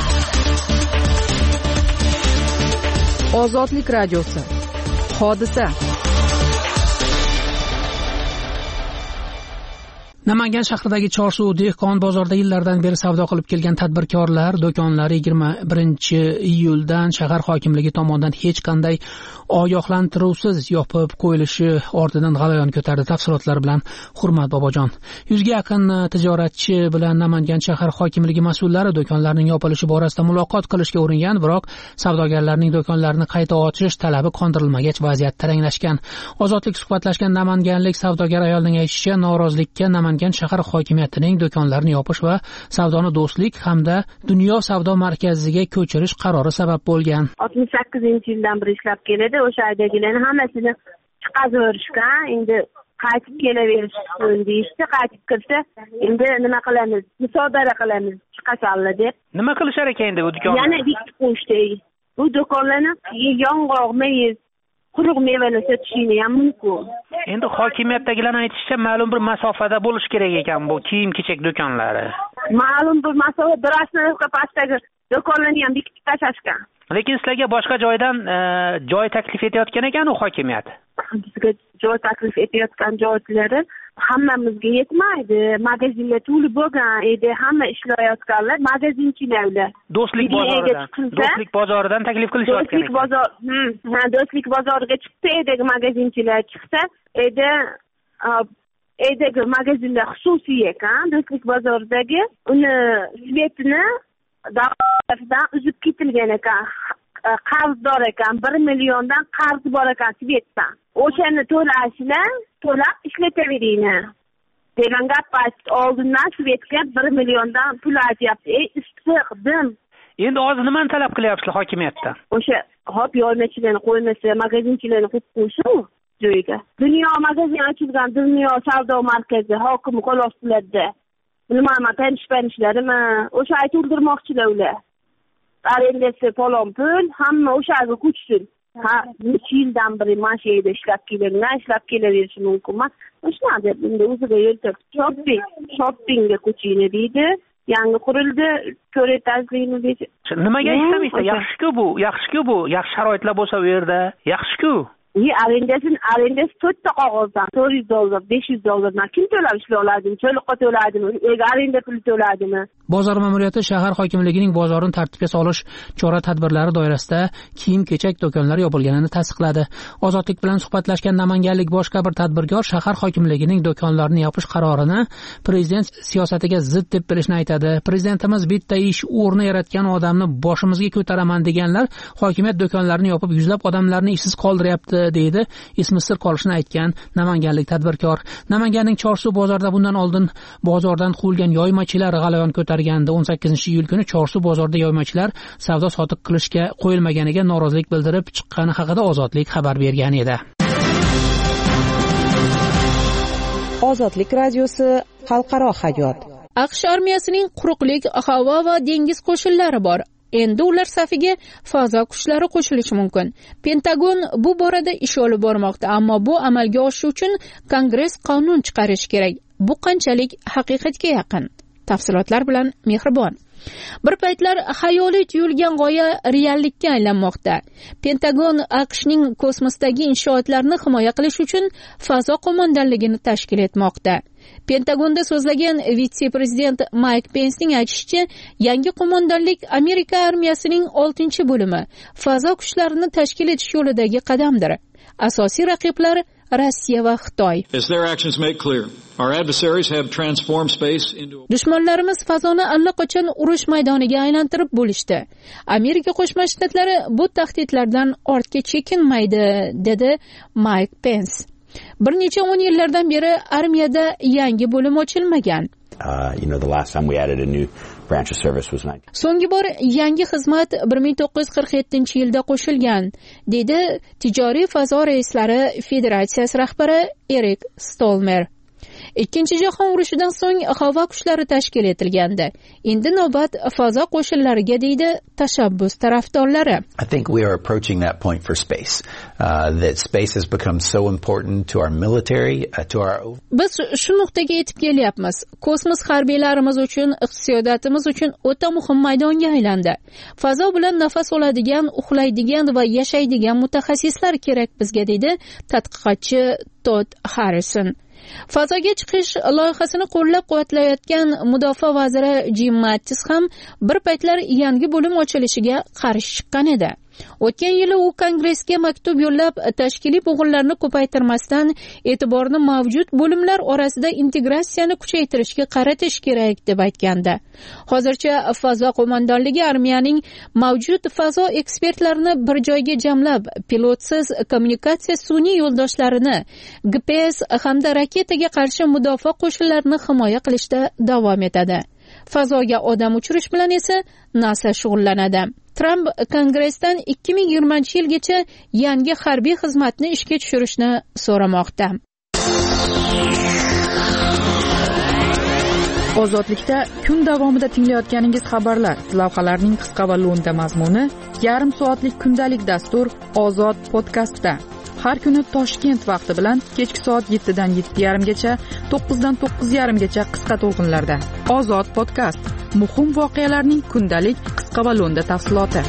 Ozodlik radiosi. Hodisa. Namangan shahridagi Chorsu dehqon bozorida yillardan beri savdo qilib kelgan tadbirkorlar do'konlari 21-iyuldan shahar hokimligi tomonidan hech qanday ogohlantiruvsiz yopib qo'yilishi ortidan g'alayon ko'tardi. Tafsilotlar bilan Hurmat Bobojon. 100 ga yaqin tijoratchi bilan Namangan shahar hokimligi mas'ullari do'konlarning yopilishi borasida muloqot qilishga uringan, biroq savdogarlarning do'konlarini qayta ochish talabi qondirilmagach vaziyat taranglashgan. Ozodlik suhbatlashgan namanganlik savdogar ayolning aytishicha, norozilikka Namangan shahar hokimiyatining do'konlarni yopish va savdoni Do'stlik hamda Dunyo savdo markaziga ko'chirish qarori sabab bo'lgan. 68-yildan beri ishlab keladi. O'sha aydagilarni hammasini chiqazaverishgan. Endi qaytib kelaverish deyishdi. Qaytib kirsa, endi nima qilamiz? Musodara qilamiz, chiqasanlar deb. Nima qilishar ekan endi bu do'konni? Yana bekitib qo'yishdi. Bu do'konlarni yong'oq, mayiz, quruq mevalar sotishini ham mumkin. Endi hokimiyatdagilarning aytishicha, ma'lum bir masofada bo'lish kerak ekan bu kiyim-kechak do'konlari. Ma'lum bir masofa, bir asnoga pastdagi do'konlarni ham bekitib tashlashgan. Lekin sizlarga boshqa joydan joy taklif etayotgan ekan u hokimiyat. Bizga joy taklif etayotgan joylari hammamizga yetmaydi. Magazinlar to'lib bo'lgan edi, hamma ishlayotganlar magazinchilar. Do'stlik bozoridan taklif qilishyapti. Do'stlik bozoriga chiqsa edi, magazinchilar chiqsa edi, magazinlar xususiy ekan, do'stlik bozoridagi uni svetini davlatdan uzib ketilgan ekan. Qarzdor ekan, 1 milliondan qarz bor ekan svetdan. O'shani to'lab ishlataveringlar degan gap oldindan svetga 1 milliondan pul ajrayapti. Issiq, dim. Endi hozir nimani talab qilyapsizlar hokimiyatdan? O'sha yo'lmachilarni qo'ymasa, magazinchilarni qo'yib qo'ysin joyiga. Dunyo magazin ochilgan, dunyo savdo markazi hokimi qo'l ostilarida. Bilmayman, tanishlarimi? O'sha aytildirmoqchilar ular. Arendasi palon pul, hamma o'shaga ko'chsin. Necha yildan beri mana shu yerda ishlab kelaverishi mumkin emas. O'shana deb endi o'ziga yo'ltib shoppingga ko'chinglar deydi. Yangi qurildi, ko'retasizmi deydi. Nimaga ishlamaysiz? Yaxshi-ku bu. Yaxshi sharoitlar bo'lsa u yerda. Yaxshi-ku. Arendasi 4 ta qog'ozdan $400, $500 kim to'lab ishla oladimi? To'liqqa to'ladimi? Arenda puli to'ladimi? Bozor ma'muriyati shahar hokimligining bozorni tartibga solish chora-tadbirlari doirasida kiyim-kechak do'konlari yopilganini tasdiqladi. Ozodlik bilan suhbatlashgan namanganlik boshqa bir tadbirkor shahar hokimligining do'konlarini yopish qarorini prezident siyosatiga zid deb bilishni aytadi. Prezidentimiz bitta ish o'rni yaratgan odamni boshimizga ko'taraman deganlar hokimiyat do'konlarini yopib yuzlab odamlarni ishsiz qoldiryapti deydi ismi sir qolishini aytgan namanganlik tadbirkor. Namanganning Chorsu bozorida bundan oldin bozordan quvilgan yoymachilar g'alayon ko'targandi. 18-iyul kuni Chorsu bozorida yoymachilar savdo sotiq qilishga qo'yilmaganiga norozilik bildirib chiqqani haqida Ozodlik xabar bergan edi. Ozodlik radiosi xalqaro hayot. AQSh armiyasining quruqlik, havo va dengiz qo'shinlari bor. Endi ular safiga fazo kuchlari qo'shilishi mumkin. Pentagon bu borada ish olib bormoqda, ammo bu amalga oshishi uchun Kongress qonun chiqarishi kerak. Bu qanchalik haqiqatga yaqin? Tafsilotlar bilan Mehribon. Bir paytlar xayoliy tuyulgan g'oya reallikka aylanmoqda. Pentagon AQShning kosmosdagi inshootlarni himoya qilish uchun fazo qo'mondonligini tashkil etmoqda. Pentagonda so'zlagan vitse-prezident Mayk Pensning aytishicha, yangi qo'mondonlik Amerika armiyasining 6-bo'limi fazo kuchlarini tashkil etish yo'lidagi qadamdir. Asosiy raqiblar Rossiya va Xitoy. Dushmanlarimiz fazoni allaqachon urush maydoniga aylantirib bo'lishdi. Amerika Qo'shma Shtatlari bu tahdidlardan ortga chekinmaydi, dedi Mayk Pens. Bir necha 10 yillardan beri armiyada yangi bo'lim ochilmagan. So'nggi bor yangi xizmat 1947-yilda qo'shilgan, dedi Tijoriy fazo reislari federatsiyasi rahbari Erik Stolmer. Ikkinchi jahon urushidan so'ng havo kuchlari tashkil etilgandi. Endi navbat fazo qo'shinlariga, deydi tashabbus tarafdorlari. I think we are approaching that point for space. That space has become so important to our military, to our. Biz shu nuqtaga yetib kelyapmiz. Kosmos harbiylarimiz uchun, iqtisodiyotimiz uchun o'ta muhim maydonga aylandi. Fazo bilan nafas oladigan, uxlaydigan va yashaydigan mutaxassislar kerak bizga, dedi tadqiqotchi Todd Harrison. Fazoga chiqish loyihasini qo'llab-quvvatlayotgan mudofaa vaziri Jim Mattis ham bir paytlar yangi bo'lim ochilishiga qarshi chiqqan edi. O'tgan yili u Kongressga maktub yo'llab, tashkiliy bo'g'inlarni ko'paytirmasdan e'tiborni mavjud bo'limlar orasida integratsiyani kuchaytirishga qaratish kerak deb aytgandi. Hozircha fazo qo'mondonligi armiyaning mavjud fazo ekspertlarini bir joyga jamlab, pilotsiz kommunikatsiya sun'iy yo'ldoshlarini, GPS hamda raketaga qarshi mudofaa qo'shinlarini himoya qilishda davom etadi. Fazoga odam uchirish bilan esa NASA shug'ullanadi. Trump Kongressdan 2020-yilgacha yangi harbiy xizmatni ishga tushirishni so'ramoqda. Ozodlikda kun davomida tinglayotganingiz xabarlar, lavhalarning qisqa va lo'nda mazmuni, yarim soatlik kundalik dastur Ozod podkastda. Har kuni Toshkent vaqti bilan kechki soat 7 dan 7:30 gacha, 9 dan 9:30 gacha qisqa to'lqinlarda. Ozod podkast. Muhim voqealarning kundalik qisqa va lo'nda tafsiloti.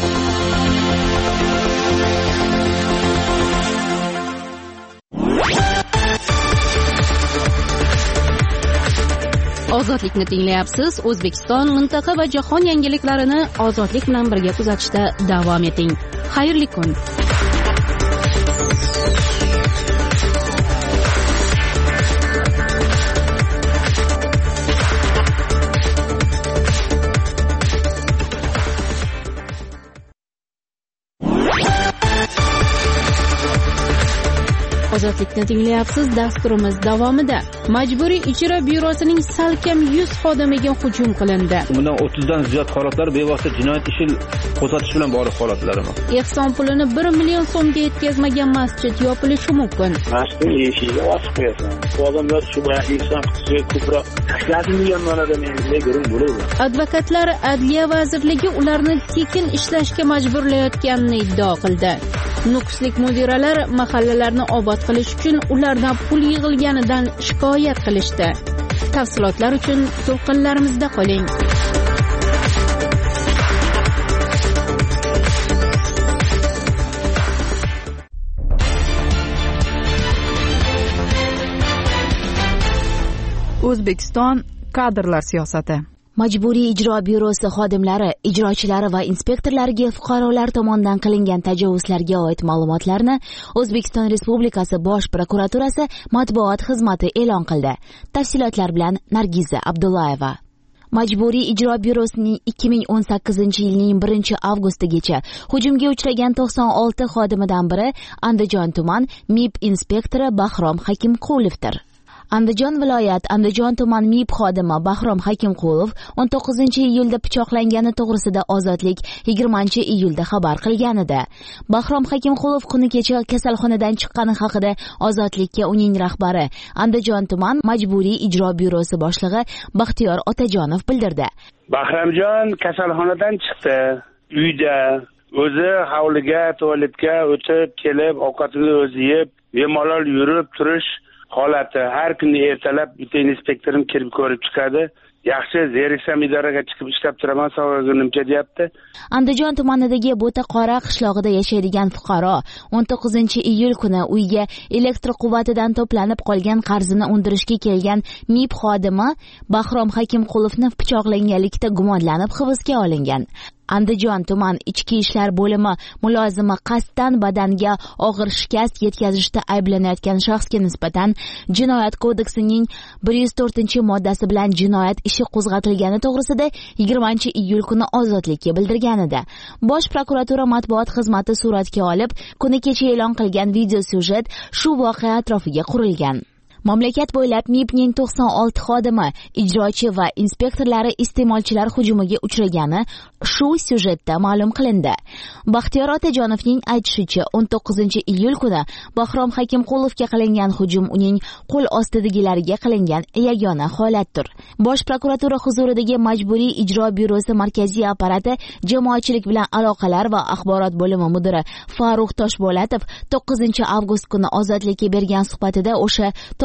Ozodlikni tinglayapsiz. O'zbekiston, mintaqa va jahon yangiliklarini ozodlik bilan birga kuzatishda davom eting. Xayrli kun. Ozodlikni tinglayapsiz. Dasturimiz davomida Majburiy ijro byurosining salkam 100 xodimiga hujum qilindi. Bundan 30 dan ziyod holatlar bevosita jinoyat ishi qo'zg'atish bilan bog'liq holatlar. Ehson pulini 1 million so'mga yetkazmagan masjid yopilishi mumkin. Masjidning eshigiga osib qo'yasan. Odamlar shu bilan ehson qilsa ko'proq 80 million manada gurum bo'ladi. Advokatlar Adliya vazirligi ularni tekin ishlashga majburlayotganini iddao qildi. Nukuslik mudiralar mahallalarni obod qilish uchun ulardan pul yig'ilganidan shikoyat qilishdi. Tafsilotlar uchun to'lqinlarimizda qoling. O'zbekiston kadrlar siyosati. Majburiy ijro byurosi xodimlari, ijrochilari va inspektorlariga fuqarolar tomonidan qilingan tajovuzlarga oid ma'lumotlarni O'zbekiston Respublikasi Bosh prokuraturasi matbuot xizmati e'lon qildi. Tafsilotlar bilan Nargiza Abdullayeva. Majburiy ijro byurosining 2018-yilning 1-avgustigacha hujumga uchragan 96 xodimidan biri Andijon tuman MIB inspektori Bahrom Hakimqulovdir. Andijon viloyat Andijon tuman MIB xodimi Bahrom Hakimqulov 19-iyulda pichoqlangani to'g'risida Ozodlik 20-iyulda xabar qilgan edi. Bahrom Hakimqulov kuni kecha kasalxonadan chiqqani haqida Ozodlikka uning rahbari Andijon tuman Majburiy ijro byurosi boshlig'i Baxtiyor Otajonov bildirdi. Bahromjon kasalxonadan chiqdi. Uyda o'zi hovliga, tualetga o'tib kelib, ovqatini o'zi yeb, bemalol yurib turish holati. Har kuni ertalab bitta inspektorim kirib ko'rib chiqadi. Yaxshi, zeriksam idoraga chiqib ishlab turaman, savorimcha deyapti. Andijon tumanidagi Bo'taqora qishlog'ida yashaydigan fuqaro 19-iyul kuni uyga elektr quvvatidan to'planib qolgan qarzini undirishga kelgan MIB xodimi Bahrom Hakimqulovni pichoqlaganlikda gumonlanib hibsga olingan. Andijon tuman ichki ishlar bo'limi mulozimi qasddan badanga og'ir shikast yetkazishda ayblanayotgan shaxsga nisbatan Jinoyat kodeksining 104-moddasi bilan jinoyat ishi qo'zg'atilgani to'g'risida 20-iyul kuni Ozodlikka bildirgan edi. Bosh prokuratura matbuot xizmati suratga olib, kuni kecha e'lon qilgan video syujet shu voqea atrofiga qurilgan. Mamlakat bo'ylab MIBning 96 xodimi, ijrochi va inspektorlari iste'molchilar hujumiga uchragani shu syujetda ma'lum qilindi. Baxtiyor Otajonovning aytishicha, 19-iyul kuni Bahrom Hakimqulovga qilingan hujum uning qo'l ostidagilariga qilingan yagona holatdir. Bosh prokuratura huzuridagi Majburiy ijro byurosi markaziy apparati jamoatchilik bilan aloqalar va axborot bo'limi mudiri Farruh Toshbo'latov 9-avgust kuni Ozodlikka bergan suhbatida o'sha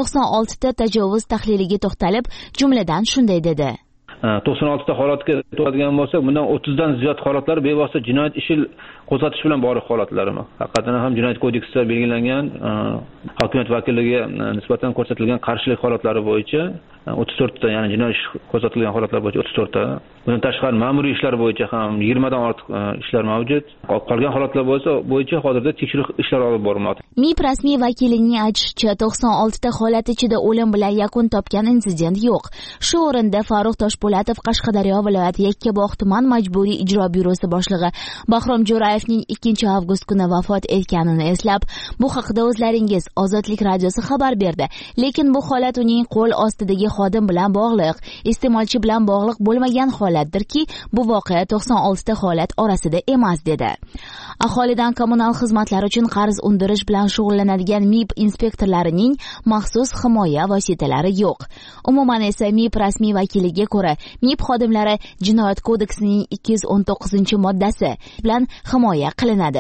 96 ta tajovuz tahliliga to'xtalib, jumladan shunday dedi. 96 ta holatga to'xtalgan bo'lsak, bundan 30 dan ziyod holatlar bevosita jinoyat ishi qo'zg'atish bilan bog'liq holatlar. Haqiqatan ham jinoyat kodeksida belgilangan hokimiyat vakiliga nisbatan ko'rsatilgan qarshilik holatlari bo'yicha 34 ta, ya'ni jinoyat ish qo'zg'atilgan holatlar bo'yicha 34 ta. Bundan tashqari ma'muriy ishlar bo'yicha ham 20 dan ortiq ishlar mavjud. Qolgan holatlar bo'yicha hozirda tekshiruv ishlari olib borilmoqda. MIB rasmiy vakilining aytishicha, 96 ta holat ichida o'lim bilan yakun topgan insident yo'q. Shu o'rinda Farruh Toshbo'latov Po'latov Qashqadaryo viloyati Yakkabog' tuman majburiy ijro byurosi boshlig'i Bahrom Jo'rayevning 2 avgust kuni vafot etganini eslab, bu haqida o'zlaringiz Ozodlik radiosi xabar berdi. Lekin bu holat uning qo'l ostidagi xodim bilan bog'liq, iste'molchi bilan bog'liq bo'lmagan holatdirki, bu voqea 96 ta holat orasida emas dedi. Aholidan kommunal xizmatlar uchun qarz undirish bilan shug'ullanadigan MIB inspektorlarining maxsus himoya vositalari yo'q. Umuman esa MIB rasmiy vakiliga ko'ra, MIB xodimlari Jinoyat kodeksining 219-moddasi bilan himoya qilinadi.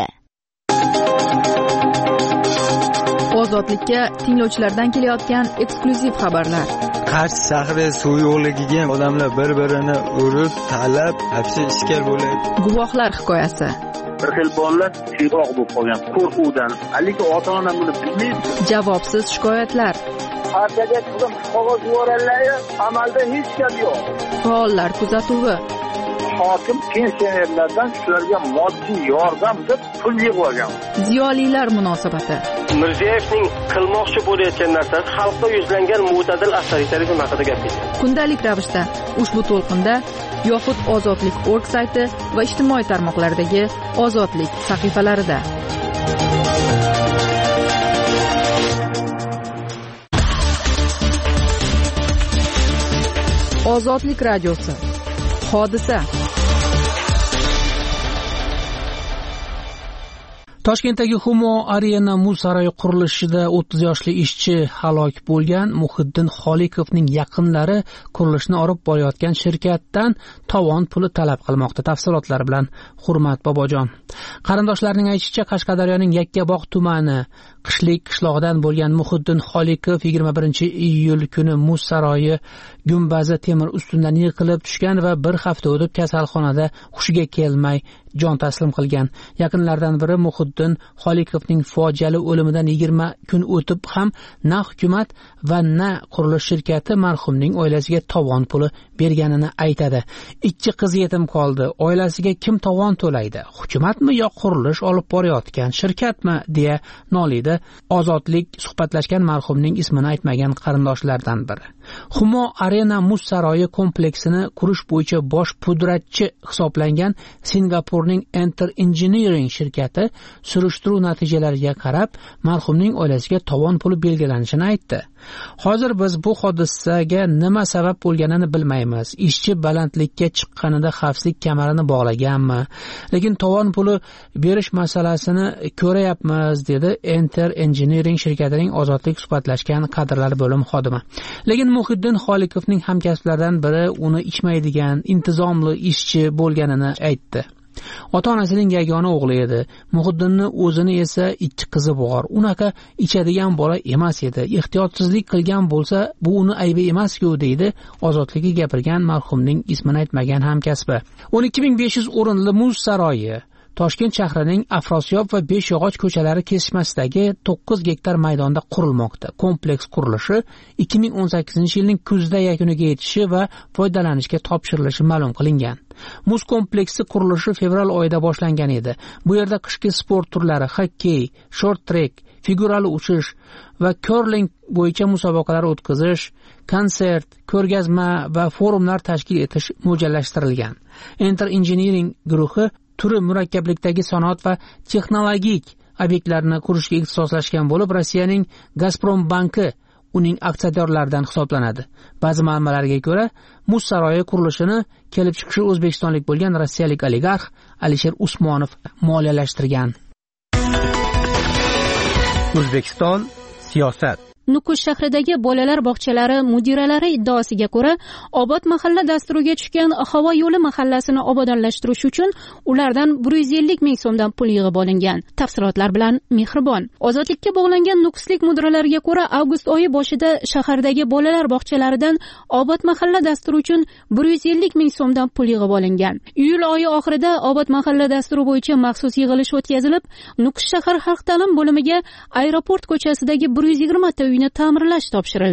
Ozodlikka tinglovchilardan kelayotgan eksklyuziv xabarlar. Qarshi shahri suv yo'qligiga odamlar bir-birini urib, talab, hapsi iskal bo'ladi. Guvohlar hikoyasi. Bir xil bolalar chiroq bo'lib qolgan qo'rquvdan. Lekin ota-ona buni bilmaydi. Javobsiz shikoyatlar. Partiyaga qizim qog'oz yuborganlar, amalda hech gap yo'q. Faollar kuzatuvi. Hokim pensionerlardan shularga moddiy yordam deb pul yig'ib olgan. Ziyolilar munosabati. Mirziyoyevning qilmoqchi bo'layotgan narsasi xalqqa yuzlangan mo'tadil avtoritarizm haqida gapirdi. Kundalik ravishda ushbu to'lqinda yoxud Ozodlik.org sayti va ijtimoiy tarmoqlardagi Ozodlik sahifalarida. Ozodlik radiosi. Hodisa. Toshkentdagi Humo Arena muz saroyi qurilishida 30 yoshli ishchi halok bo'lgan. Muhiddin Xolikovning yaqinlari qurilishni olib borayotgan shirkatdan tovon puli talab qilmoqda. Tafsilotlar bilan Hurmat Bobojon. Qarindoshlarining aytishicha, Qashqadaryoning Yakkabog' tumani Qishlik qishlog'idan bo'lgan Muhiddin Xolikov 21-iyul kuni muz saroyi gumbazi temir ustidan yiqilib tushgan va bir hafta o'tib kasalxonada hushiga kelmay jon taslim qilgan. Yaqinlardan biri Muhiddin Xolikovning fojiali o'limidan 20 kun o'tib ham na hukumat va na qurilish shirkati marhumning oilasiga tovon puli berganini aytadi. 2 qiz yetim qoldi. Oilasiga kim tovon to'laydi? Hukumatmi yo qurilish olib borayotgan shirkatmi deya noliydi Ozodlik suhbatlashgan marhumning ismini aytmagan qarindoshlardan biri. Humo Arena muz saroyi kompleksini qurish bo'yicha bosh pudratchi hisoblangan Singapurning Enter Engineering shirkati surishtiruv natijalariga qarab marhumning oilasiga tovon puli belgilanishini aytdi. Hozir biz bu hodisaga nima sabab bo'lganini bilmaymiz. Ishchi balandlikka chiqqanida xavfsizlik kamarini bog'laganmi? Lekin tovon puli berish masalasini ko'rayapmiz, dedi Enter Engineering shirkatining Ozodlik suhbatlashgan kadrlar bo'lim xodimi. Lekin Muhiddin Xolikovning hamkasblaridan biri uni ichmaydigan, intizomli ishchi bo'lganini aytdi. Ota-onasining yagona o'g'li edi. Muhiddinning o'zini esa 2 qizi bor. Unaqa ichadigan bola emas edi. Ehtiyotsizlik qilgan bo'lsa, bu uni aybi emas-ku, deydi Ozodlikka gapirgan marhumning ismini aytmagan hamkasbi. 12500 o'rinli muz saroyi Toshkent shahrining Afrosiyob va Beshyog'och ko'chalari kesishmasidagi 9 gektar maydonda qurilmoqda. Kompleks qurilishi 2018-yilning kuzda yakuniga yetishi va foydalanishga topshirilishi ma'lum qilingan. Muz kompleksi qurilishi fevral oyida boshlangan edi. Bu yerda qishki sport turlari xokkey, short trek, figurali uchish va curling bo'yicha musobaqalar o'tkazish, konsert, ko'rgazma va forumlar tashkil etish mo'ljallashtirilgan. Enter Engineering guruhi turi murakkablikdagi sanoat va texnologik obyektlarni qurishga ixtisoslashgan bo'lib, Rossiyaning Gazprom banki uning aksiyadorlaridan hisoblanadi. Ba'zi manbalarga ko'ra, muz saroyi qurilishini kelib chiqishi o'zbekistonlik bo'lgan rossiyalik oligarx Alisher Usmonov moliyalashtirgan. O'zbekiston siyosat. Nukus shahridagi bolalar bog'chalari mudiralari iddaosiga ko'ra, Obod mahalla dasturiga tushgan Havo yo'li mahallasini obodonlashtirish uchun ulardan 150 ming so'mdan pul yig'ib olingan. Tafsilotlar bilan Mehribon. Ozodlikka bog'langan nukuslik mudiralariga ko'ra, avgust oyi boshida shahardagi bolalar bog'chalaridan Obod mahalla dasturi uchun 150 ming so'mdan pul yig'ib olingan. Iyul oyi oxirida Obod mahalla dasturi bo'yicha maxsus yig'ilish o'tkazilib, Nukus shahar xalq ta'lim bo'limiga aeroport ko'chasidagi 120 ta uyni ta'mirlash topshirildi.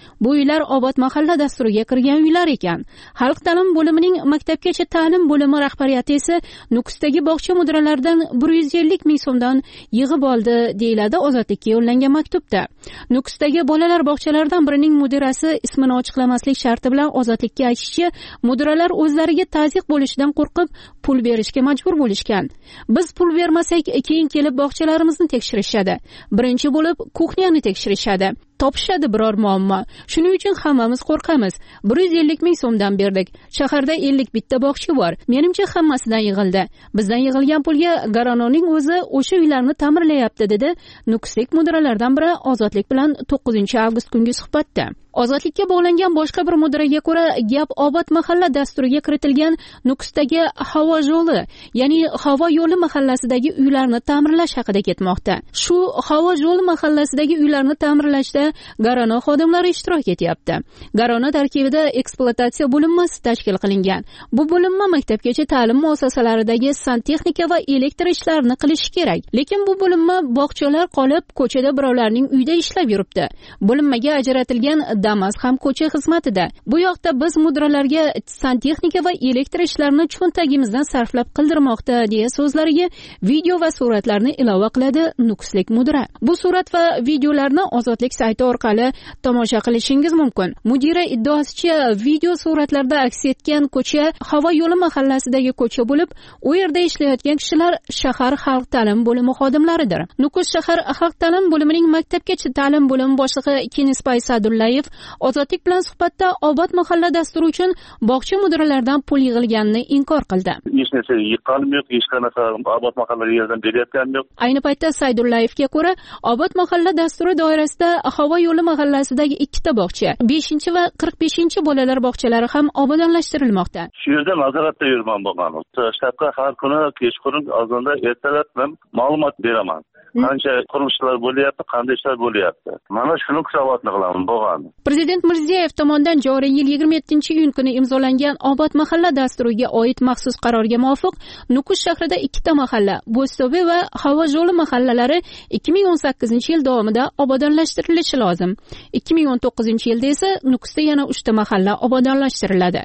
Bu uylar Obod mahalla dasturiga kirgan uylar ekan. Xalq ta'lim bo'limining maktabgacha ta'lim bo'limi rahbariyati esa Nukusdagi bog'cha mudiralaridan 150 ming so'mdan yig'ib oldi, deyiladi Ozodlikka yo'llangan maktubda. Nukusdagi bolalar bog'chalaridan birining mudirasi ismini ochiqlamaslik sharti bilan Ozodlikka aytishicha, mudiralar o'zlariga tazyiq bo'lishidan qo'rqib pul berishga majbur bo'lishgan. Biz pul bermasak, keyin kelib bog'chalarimizni tekshirishadi. Birinchi bo'lib kuxnyani tekshirishadi. Topishadi biror muammo. Shuning uchun hammamiz qo'rqamiz. 150 ming so'mdan berdik. Shaharda 50 bitta bog'cha bor. Menimcha hammasidan yig'ildi. Bizdan yig'ilgan pulga Garanoning o'zi o'sha uylarni ta'mirlayapti, dedi Nukuslik mudiralardan biri Ozodlik bilan 9-avgust kungi suhbatda. Ozodlikka bog'langan boshqa bir mudiraga ko'ra, gap Obod mahalla dasturiga kiritilgan Nukusdagi havo yo'li, ya'ni havo yo'li mahallasidagi uylarni ta'mirlash haqida ketmoqda. Shu havo yo'li mahallasidagi uylarni ta'mirlashda Garano xodimlari ishtirok etyapti. Garano tarkibida ekspluatatsiya bo'linmasi tashkil qilingan. Bu bo'linma maktabgacha ta'lim muassasalaridagi santexnika va elektr ishlarini qilishi kerak. Lekin bu bo'linma bog'chalar qolib, ko'chada birovlarning uyida ishlab yuribdi. Bo'linmaga ajratilgan Damas ham ko'cha xizmatida. Bu yoqda biz mudiralarga santexnika va elektr ishlarini cho'ntagimizdan sarflab qildirmoqda, deya so'zlariga video va suratlarni ilova qiladi Nukuslik mudira. Bu surat va videolarni Ozodlik sayti orqali tomosha qilishingiz mumkin. Mudira iddaosicha, video suratlarda aks etgan ko'cha havo yo'li mahallasidagi ko'cha bo'lib, u yerda ishlayotgan kishilar shahar xalq ta'lim bo'limi xodimlaridir. Nukus shahar xalq ta'lim bo'limining maktabgacha ta'lim bo'limi boshlig'i Kenispay Sadullayev Ozodlik bilan suhbatda Obod mahalla dasturi uchun bog'cha mudiralaridan pul yig'ilganini inkor qildi. Hech narsa yiqqanim yo'q, hech qanaqa Obod mahalla yerdan berayotganim yo'q. Ayni paytda Saydullayevga ko'ra, Obod mahalla dasturi doirasida havo yo'li mahallasidagi 2 ta bog'cha, 5 va 45 bolalar bog'chalari ham obodonlashtirilmoqda. Shu yerda nazoratda yurman bo'lgan. Shtatga har kuni kechqurun azonda ertalab men ma'lumot beraman. Qancha qurulishlar bo'lyapti, qanday ishlar bo'lyapti. Mana shuni hisobotni qilaman bo'lgan. Prezident Mirziyoyev tomonidan joriy yil 27-iyun kuni imzolangan Obod mahalla dasturiga oid maxsus qarorga muvofiq Nukus shahrida 2 ta mahalla, Bo'sto'be va Havo yo'li mahallalari 2018-yil davomida obodonlashtirilishi lozim. 2019-yilda esa Nukusda yana 3 ta mahalla obodonlashtiriladi.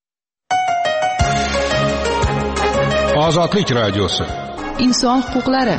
Ozodlik radiosi. Inson huquqlari.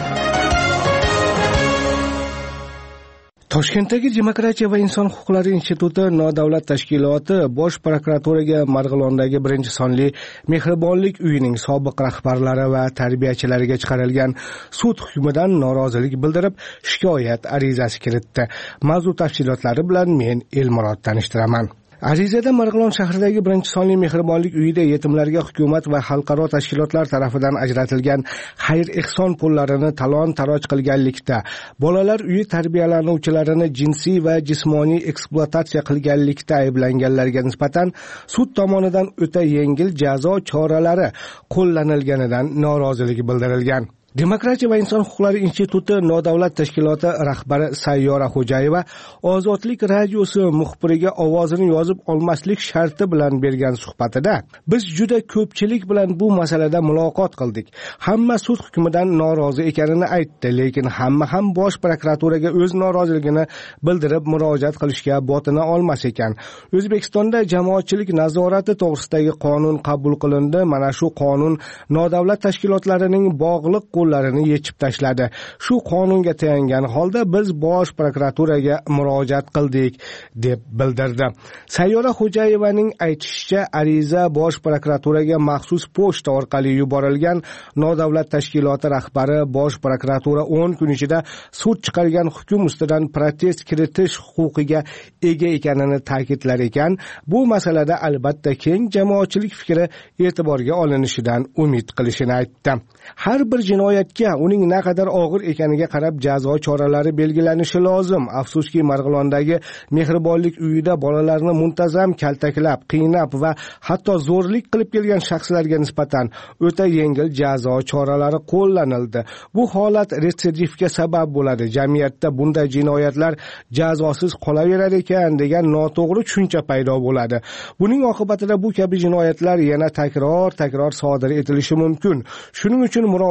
Toshkentdagi Demokratiya va inson huquqlari instituti nodavlat tashkiloti Bosh prokuraturaga Marg'ilondagi 1-sonli Mehribonlik uyining sobiq rahbarlari va tarbiyachilariga chiqarilgan sud hukmidan norozilik bildirib, shikoyat arizasi kiritdi. Mavzu tafsilotlari bilan men Elmurod tanishtiraman. Arizada Marg'ilon shahridagi 1-sonli Mehribonlik uyida yetimlarga hukumat va xalqaro tashkilotlar tarafidan ajratilgan xayr-ehson pullarini talon-taroj qilganlikda, bolalar uyi tarbiyalanuvchilarini jinsiy va jismoniy ekspluatatsiya qilganlikda ayblanganlarga nisbatan sud tomonidan o'ta yengil jazo choralari qo'llanilganidan norozilik bildirilgan. Demokratiya va inson huquqlari instituti nodavlat tashkiloti rahbari Sayyora Xo'jayeva Ozodlik radiosi muxbiriga ovozini yozib olmaslik sharti bilan bergan suhbatida, biz juda ko'pchilik bilan bu masalada muloqot qildik. Hamma sud hukmidan norozi ekanini aytdi, lekin hamma ham Bosh prokuraturaga o'z noroziligini bildirib murojaat qilishga botina olmas ekan. O'zbekistonda jamoatchilik nazorati to'g'risidagi qonun qabul qilindi. Mana shu qonun nodavlat tashkilotlarining bog'liq qo'llarini yechib tashladi. Shu qonunga tayangan holda biz Bosh prokuraturaga murojaat qildik, deb bildirdi. Sayyora Xo'jayevaning aytishicha, ariza Bosh prokuraturaga maxsus pochta orqali yuborilgan. Nodavlat tashkiloti rahbari Bosh prokuratura 10 kun ichida sud chiqargan hukm ustidan protest kiritish huquqiga ega ekanini ta'kidlar ekan. Bu masalada albatta keng jamoatchilik fikri e'tiborga olinishidan umid qilishini aytdi. Har bir jinoyatga uning naqadar og'ir ekaniga qarab jazo choralari belgilanishi lozim. Afsuski, Marg'ilondagi Mehribonlik uyida bolalarni muntazam kaltaklab, qiynab va hatto zo'rlik qilib kelgan shaxslarga nisbatan o'ta yengil jazo choralari qo'llanildi. Bu holat retsidivga sabab bo'ladi. Jamiyatda bunday jinoyatlar jazosiz qolaverar ekan degan noto'g'ri tushuncha paydo bo'ladi. Buning oqibatida bu kabi jinoyatlar yana takror sodir etilishi mumkin. Shuning uchun murojaatimiz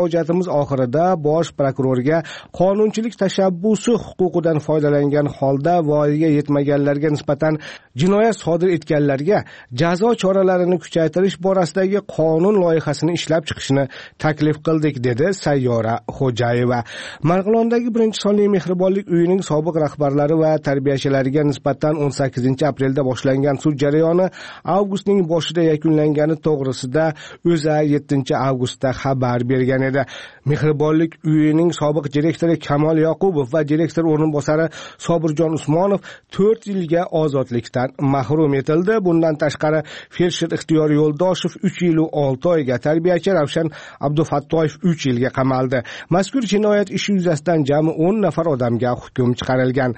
oxirida bosh prokurorga qonunchilik tashabbusi huquqidan foydalangan holda voyaga yetmaganlarga nisbatan jinoyat sodir etganlarga jazo choralarini kuchaytirish borasidagi qonun loyihasini ishlab chiqishni taklif qildik, dedi Sayyora Xo'jayeva. Marg'ilondagi 1-sonli mehribonlik uyining sobiq rahbarlari va tarbiyachilariga nisbatan 18-aprelda boshlangan sud jarayoni avgustning boshida yakunlangani to'g'risida O'zA 7-avgustda xabar bergan edi. Mehribonlik uyining sobiq direktori Kamol Yoqubov va direktor o'rinbosari Sobirjon Usmonov 4 yilga ozodlikdan mahrum etildi. Bundan tashqari Fersher Ixtiyor Yo'ldoshev 3 yil 6 oyga, tarbiyachi Ravshan Abdufattoyev 3 yilga qamaldi. Mazkur jinoyat ishi yuzasidan jami 10 nafar odamga hukm chiqarilgan.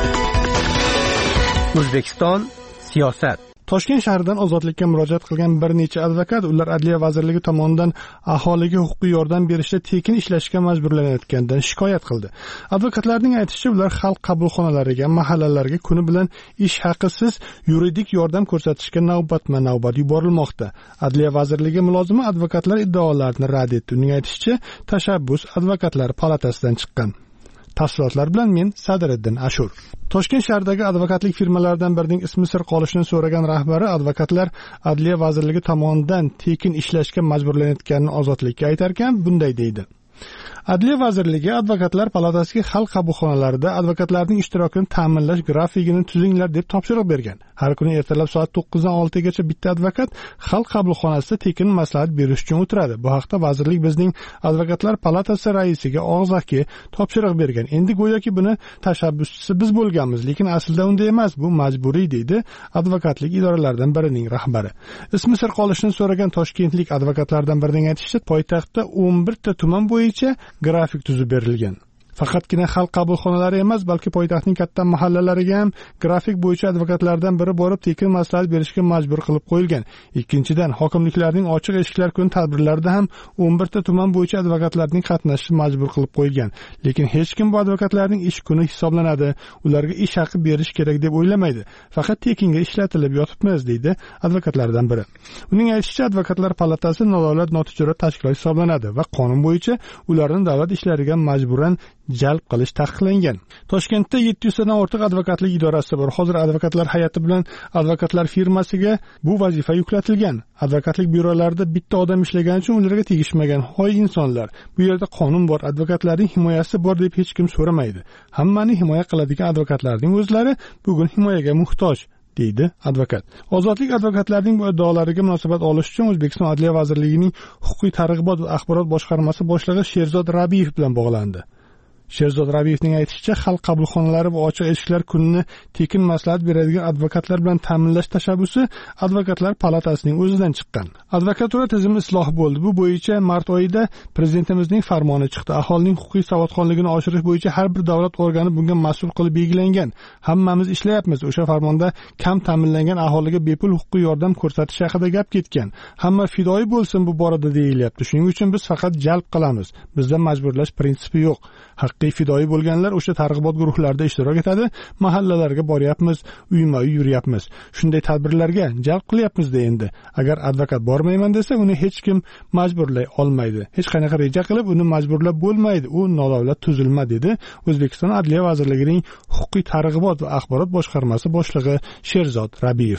O'zbekiston siyosat. Toshkent shahridan ozodlikka murojaat qilgan bir necha advokat ular Adliya vazirligi tomonidan aholiga huquqiy yordam berishda tekin ishlashga majburlanayotganidan shikoyat qildi. Advokatlarning aytishicha, ular xalq qabulxonalariga, mahallalarga kuni bilan ish haqisiz yuridik yordam ko'rsatishga navbatma-navbat yuborilmoqda. Adliya vazirligi mulozimi advokatlar iddaolarini rad etdi. Uning aytishicha, tashabbus advokatlar palatasidan chiqqan. Tafsilotlar bilan men Sadiriddin Ashur. Toshkent shahridagi advokatlik firmalaridan birining ismi sir qolishini so'ragan rahbari advokatlar Adliya vazirligi tomonidan tekin ishlashga majburlanayotganini ozodlikka aytarkan, bunday deydi. Adliya vazirligi advokatlar palatasiga xalq qabulxonalarida advokatlarning ishtirokini ta'minlash grafikini tuzinglar deb topshiriq bergan. Har kuni ertalab soat 9 dan 6 gacha bitta advokat xalq qabulxonasida tekin maslahat berish uchun o'tiradi. Bu haqda vazirlik bizning advokatlar palatasi raisiga og'zaki topshiriq bergan. Endi go'yoki buni tashabbuschisi biz bo'lganmiz, lekin aslida unday emas, bu majburiy, deydi advokatlik idoralaridan birining rahbari. Ismi sir qolishini so'ragan toshkentlik advokatlardan birining aytishicha, poytaxtda 11 ta tuman bo'yicha grafik tuzib berilgan. Faqatgina xalq qabulxonalari emas, balki poytaxtning katta mahallalariga ham grafik bo'yicha advokatlardan biri borib tekin maslahat berishga majbur qilib qo'yilgan. Ikkinchidan, hokimliklarning ochiq eshiklar kuni tadbirlarida ham 11 ta tuman bo'yicha advokatlarning qatnashishi majbur qilib qo'yilgan. Lekin hech kim bu advokatlarning ish kuni hisoblanadi, ularga ish haqi berish kerak deb o'ylamaydi. Faqat tekinga ishlatilib yotibmiz, deydi advokatlardan biri. Uning aytishicha, advokatlar palatasi nodavlat notijorat tashkilot hisoblanadi va qonun bo'yicha ularni davlat ishlariga majburan jalb qilish taqiqlangan. Toshkentda 700 dan ortiq advokatlik idorasi bor. Hozir advokatlar hay'ati bilan advokatlar firmasiga bu vazifa yuklatilgan. Advokatlik byurolarida bitta odam ishlagani uchun ularga tegishmagan hoy insonlar. Bu yerda qonun bor, advokatlarning himoyasi bor deb hech kim so'ramaydi. Hammani himoya qiladigan advokatlarning o'zlari bugun himoyaga muhtoj, deydi advokat. Ozodlik advokatlarning bu iddaolariga munosabat olish uchun O'zbekiston Adliya vazirligining huquqiy targ'ibot va axborot boshqarmasi boshlig'i Sherzod Rabiyev bilan bog'landi. Sherzod Rabiyevning aytishicha, xalq qabulxonalari va ochiq eshiklar kunini tekin maslahat beradigan advokatlar bilan ta'minlash tashabbusi advokatlar palatasining o'zidan chiqqan. Advokatura tizimi isloh bo'ldi. Bu bo'yicha mart oyida prezidentimizning farmoni chiqdi. Aholining huquqiy savodxonligini oshirish bo'yicha har bir davlat organi bunga mas'ul qilib belgilangan. Hammamiz ishlayapmiz. O'sha farmonda kam ta'minlangan aholiga bepul huquqiy yordam ko'rsatish haqida gap ketgan. Hamma fidoyi bo'lsin bu borada deyilyapti. Shuning uchun biz faqat jalb qilamiz. Bizda majburlash prinsipi yo'q. Haqiqiy fidoyi bo'lganlar o'sha targ'ibot guruhlarida ishtirok etadi, mahallalarga boryapmiz, uyma-uy yuryapmiz. Shunday tadbirlarga jalb qilyapmiz-da endi. Agar advokat bormayman desa, uni hech kim majburlay olmaydi. Hech qanaqa reja qilib uni majburlab bo'lmaydi. U nodavlat tuzilma, dedi O'zbekiston Adliya vazirligining huquqiy targ'ibot va axborot boshqarmasi boshlig'i Sherzod Rabiyev.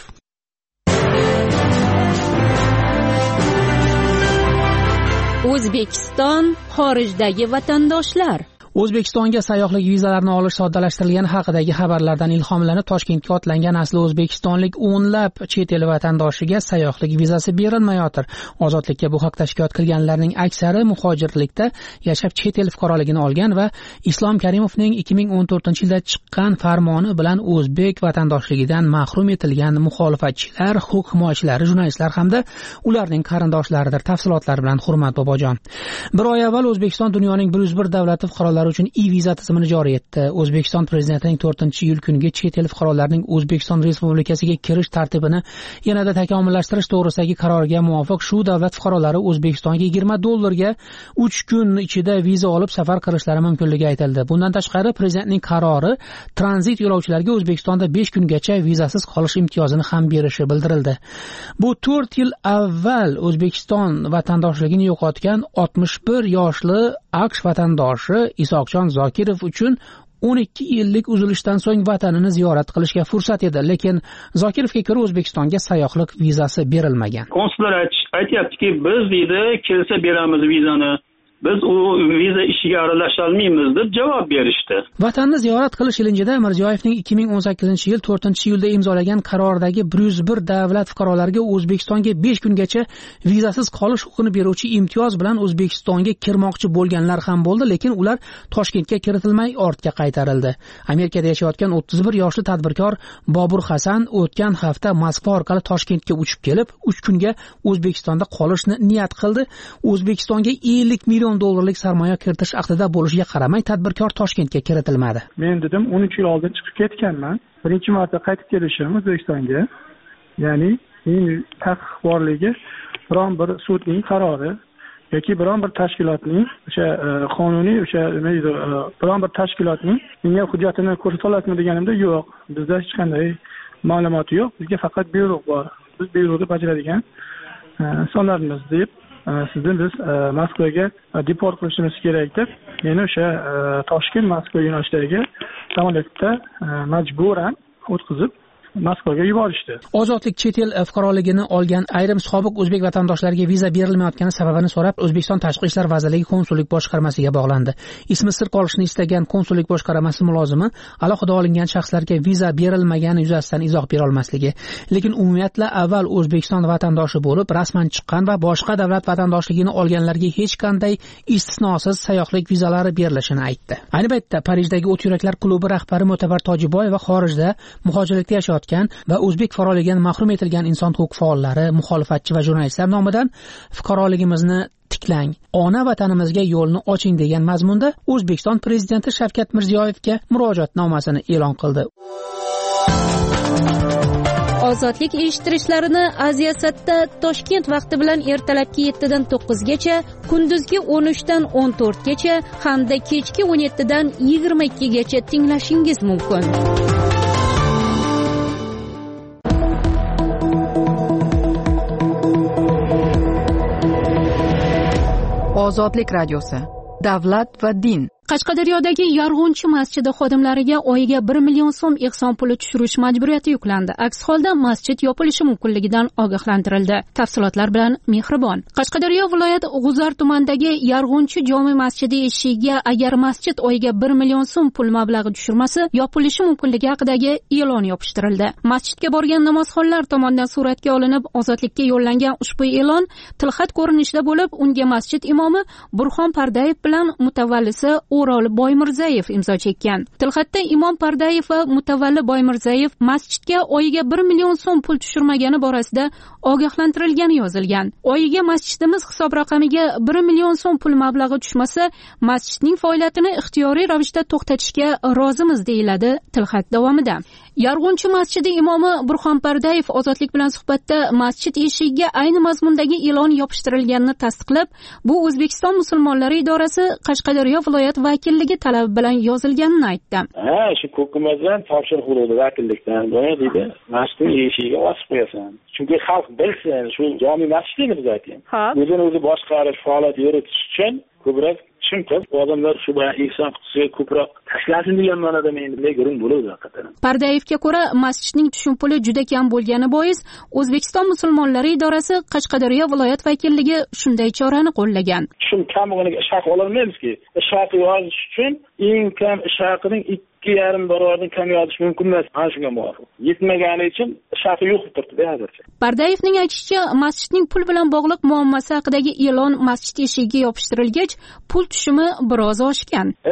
O'zbekiston xorijdagi vatandoshlar. O'zbekistonga sayyohlik vizalarini olish soddalashtirilgani haqidagi xabarlardan ilhomlanib Toshkentga otlangan asli o'zbekistonlik o'nlab chet el vatandoshiga sayyohlik vizasi berilmayotir. Ozodlikka bu haqda shikoyat qilganlarning aksari muhojirlikda yashab chet el fuqaroligini olgan va Islom Karimovning 2014-yilda chiqqan farmoni bilan o'zbek vatandoshligidan mahrum etilgan muxolifatchilar, huquq himoyachilari, jurnalistlar hamda ularning qarindoshlaridir. Tafsilotlar bilan Hurmat Bobojon. Bir oy avval O'zbekiston dunyoning 101 davlati fuqarolari fuqarolari uchun e-viza tizimini joriy etdi. O'zbekiston Prezidentining 4-iyul kuniga chet el fuqarolarining O'zbekiston Respublikasiga kirish tartibini yanada takomillashtirish to'g'risidagi qaroriga muvofiq shu davlat fuqarolari O'zbekistonga $20 3 kun ichida viza olib safar qilishlari mumkinligi aytildi. Bundan tashqari Prezidentning qarori tranzit yo'lovchilarga O'zbekistonda 5 kungacha vizasiz qolish imtiyozini ham berishi bildirildi. Bu 4 yil avval O'zbekiston vatandoshligini yo'qotgan 61 yoshli AQSh vatandoshi Isoqjon Zokirov uchun 12 yillik uzilishdan so'ng vatanini ziyorat qilishga fursat edi, lekin Zokirovga ko'ra O'zbekistonga sayyohlik vizasi berilmagan. Konsullar aytayaptiki, biz deydi, kelsa beramiz vizani. Biz u viza ishiga aralasholmaymiz deb javob berishdi. Vatanni ziyorat qilish ilinjida Mirziyoyevning 2018-yil 4-iyulda imzolagan qaroridagi 101 davlat fuqarolariga O'zbekistonga 5 kungacha vizasiz qolish huquqini beruvchi imtiyoz bilan O'zbekistonga kirmoqchi bo'lganlar ham bo'ldi, lekin ular Toshkentga kiritilmay ortga qaytarildi. Amerikada yashayotgan 31 yoshli tadbirkor Bobur Hasan o'tgan hafta Moskva orqali Toshkentga uchib kelib, 3 kunga O'zbekistonda qolishni niyat qildi. O'zbekistonga 50 million $50 sarmoya kiritish aqdida bo'lishiga qaramay tadbirkor Toshkentga kiritilmadi. Men dedim 13 yil oldin chiqib ketganman. Birinchi marta qaytib kelishim O'zbekistonga. Ya'ni taqiq borligi biron bir sudning qarori yoki biron bir tashkilotning o'sha qonuniy o'sha nima deydi, biron bir tashkilotning menga hujjatini ko'rsata olasizmi deganimda yo'q. Bizda hech qanday ma'lumot yo'q. Bizga faqat buyruq bor. Biz buyruqni bajaradigan insonlarmiz deb sizni biz Moskvaga deport qilishimiz kerak deb meni o'sha Toshkent Moskva yo'nalishidagi samolyotda majburan o'tkazib Moskvaga yuborishdi. Ozodlik chet el fuqaroligini olgan ayrim sobiq o'zbek vatandoshlarga viza berilmayotgani sababini so'rab O'zbekiston Tashqi ishlar vazirligi konsullik boshqarmasiga bog'landi. Ismi sir qolishini istagan konsullik boshqarmasi mulozimi alohida olingan shaxslarga viza berilmagani yuzasidan izoh bera olmasligi, lekin umumiyatla avval O'zbekiston vatandoshi bo'lib rasman chiqqan va boshqa davlat vatandoshligini olganlarga hech qanday istisnosiz sayyohlik vizalari berilishini aytdi. Ayni paytda Parijdagi O't yuraklar klubi rahbari Mo'tabar Tojiboyev va xorijda muhojirlikda yashayotgan va o'zbek fuqaroligidan mahrum etilgan inson huquq faollari, muxolifatchi va jurnalistlar nomidan fuqaroligimizni tiklang, ona vatanimizga yo'lni oching degan mazmunda O'zbekiston Prezidenti Shavkat Mirziyoyevga murojaatnomasini e'lon qildi. Ozodlik eshittirishlarini Aziyasatda Toshkent vaqti bilan ertalabki 7 dan 9 gacha, kunduzgi 13 dan 14 gacha hamda kechki 17 dan 22 gacha tinglashingiz mumkin. Ozodlik radiosi. Davlat va din. Qashqadaryodagi Yarg'unchi masjidi xodimlariga oyiga 1 million so'm ehson puli tushirish majburiyati yuklandi. Aks holda masjid yopilishi mumkinligidan ogohlantirildi. Tafsilotlar bilan Mehribon. Qashqadaryo viloyat G'uzar tumanidagi Yarg'unchi jome masjidi eshigiga agar masjid oyiga 1 million so'm pul mablag'i tushirmasa, yopilishi mumkinligi haqidagi e'lon yopishtirildi. Masjidga borgan namozxonlar tomonidan suratga olinib, ozodlikka yo'llangan ushbu e'lon tilxat ko'rinishida bo'lib, unga masjid imomi Burxon Pardayev bilan mutavallisi O'rol Boymirzayev imzo chekkan. Tilxatda Imom Pardayev va mutavalli Boymirzayev masjidga oyiga 1 million so'm pul tushirmagani borasida ogohlantirilgani yozilgan. Oyiga masjidimiz hisob raqamiga 1 million so'm pul mablag'i tushmasa, masjidning faoliyatini ixtiyoriy ravishda to'xtatishga rozimiz deyiladi tilxat davomida. Yarg'unchi masjidi imomi Burxon Pardayev ozodlik bilan suhbatda masjid eshigiga ayni mazmundagi e'lon yopishtirilganini tasdiqlab, bu O'zbekiston musulmonlari idorasi Qashqadaryo viloyat vakilligi talabi bilan yozilganini aytdi. Shu hukumatdan topshiriq bo'ldi vakillikdan. Buni deydi, masjidning eshigiga osib qo'yasan. Chunki xalq bilsin, shu jome masjidini biz aytaylik. O'zini o'zi boshqarish, faoliyat yuritish uchun ko'proq tushunib, odamlar shu bilan inson qutisiga ko'proq tashlasin degan ma'noda men bunday guruh bo'ladi haqiqatan. Pardayevga ko'ra, masjidning tushum puli juda kam bo'lgani bois, O'zbekiston musulmonlari idorasi Qashqadaryo viloyat vakilligi shunday chorani qo'llagan. Tushum kam bo'lganiga ish haqi ololmaymiz-ki. Ish haqi yozish uchun eng kam ish haqining 2,5 barobardan kam yozish mumkin emas. Ana shunga muvofiq. Yetmagani uchun ish haqi yo'q deb turibdi hozircha. Pardayevning aytishicha, masjidning pul bilan bog'liq muammosi haqidagi e'lon masjid eshigiga yopishtirilgach, pul tushumi biroz oshgan. Ish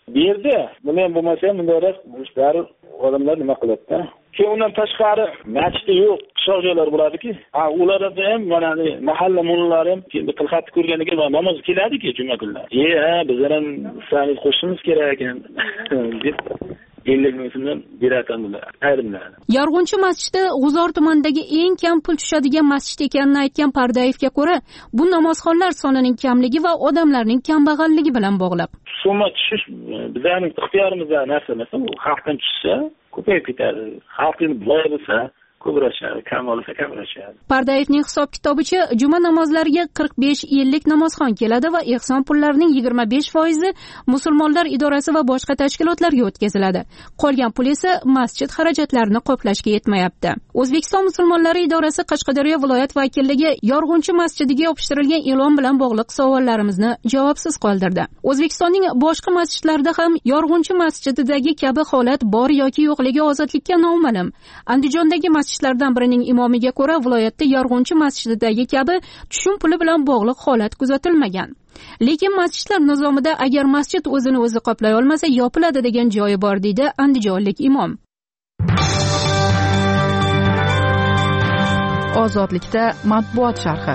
berdi. Buni ham bo'lmasa ham bundoq baribir odamlar nima qiladi-da. Keyin undan tashqari masjid yo'q, qishloq joylar bo'ladiki, ularda ham mana mahalla mo'minlar ham tilxatni ko'rganidan keyin namoz keladi-ku juma kunlari. Biz ham sizlarni qo'shishimiz kerak ekan deb 50 ming so'mdan beradilar, ayrimlar. Yorg'unchi masjidi G'uzor tumanidagi eng kam pul tushadigan masjid ekanini aytgan Pardayevga ko'ra, bu namozxonlar sonining kamligi va odamlarning kambag'alligi bilan bog'liq. Summa tushish bizning ixtiyorimizda narsa emas, bu xalqdan tushsa ko'payib ketadi. Xalqning boy bo'lsa ko'prashadi, kam bo'lsa kamrashadi. Pardayevning hisob-kitobicha juma namozlariga 45-50 namozxon keladi va ehson pullarining 25% musulmonlar idorasi va boshqa tashkilotlarga o'tkaziladi. Qolgan pul esa masjid xarajatlarini qoplashga yetmayapti. O'zbekiston musulmonlari idorasi Qashqadaryo viloyat vakilligi Yorg'unchi masjidiga yopishtirilgan e'lon bilan bog'liq savollarimizni javobsiz qoldirdi. O'zbekistonning boshqa masjidlarida ham Yorg'unchi masjididagi kabi holat bor yoki yo'qligi ozodlikka noma'lum. Andijondagi masjidlardan birining imomiga ko'ra, viloyatda Yorg'unchi masjididagi kabi tushum puli bilan bog'liq holat kuzatilmagan. Lekin masjidlar nizomida agar masjid o'zini o'zi qoplay olmasa yopiladi degan joyi bor, deydi andijonlik imom. Ozodlikda matbuot sharhi.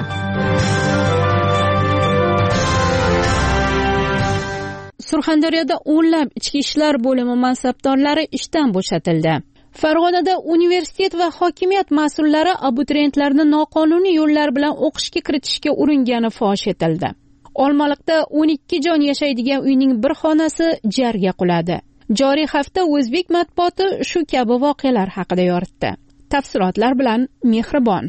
Surxondaryoda o'nlab ichki ishlar bo'limi mansabdorlari ishdan bo'shatildi. Farg'onada universitet va hokimiyat mas'ullari abituriyentlarni noqonuniy yo'llar bilan o'qishga kiritishga uringani fosh etildi. Olmaliqda 12 jon yashaydigan uyning bir xonasi jarga quladi. Joriy hafta o'zbek matbuoti shu kabi voqealar haqida yoritdi. Tafsilotlar bilan Mehribon.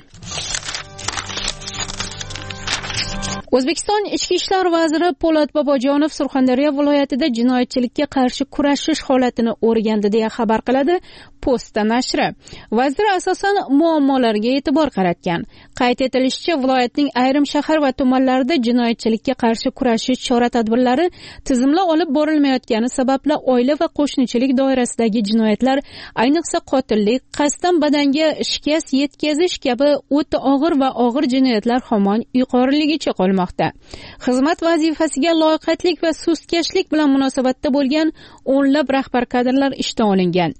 O'zbekiston Ichki ishlar vaziri Po'lat Bobojonov Surxondaryo viloyatida jinoyatchilikka qarshi kurashish holatini o'rgandi deya xabar qiladi Posta nashri. Vazir asosan muammolarga e'tibor qaratgan. Qayd etilishicha, viloyatning ayrim shahar va tumanlarida jinoyatchilikka qarshi kurashish chora-tadbirlari tizimli olib borilmayotgani sababli oila va qo'shnichilik doirasidagi jinoyatlar, ayniqsa qotillik, qasddan badanga shikast yetkazish kabi o'ta og'ir va og'ir jinoyatlar hamon yuqoriligicha qolmoqda. Xizmat vazifasiga loqaydlik va sustkashlik bilan munosabatda bo'lgan o'nlab rahbar kadrlar ishdan olingan.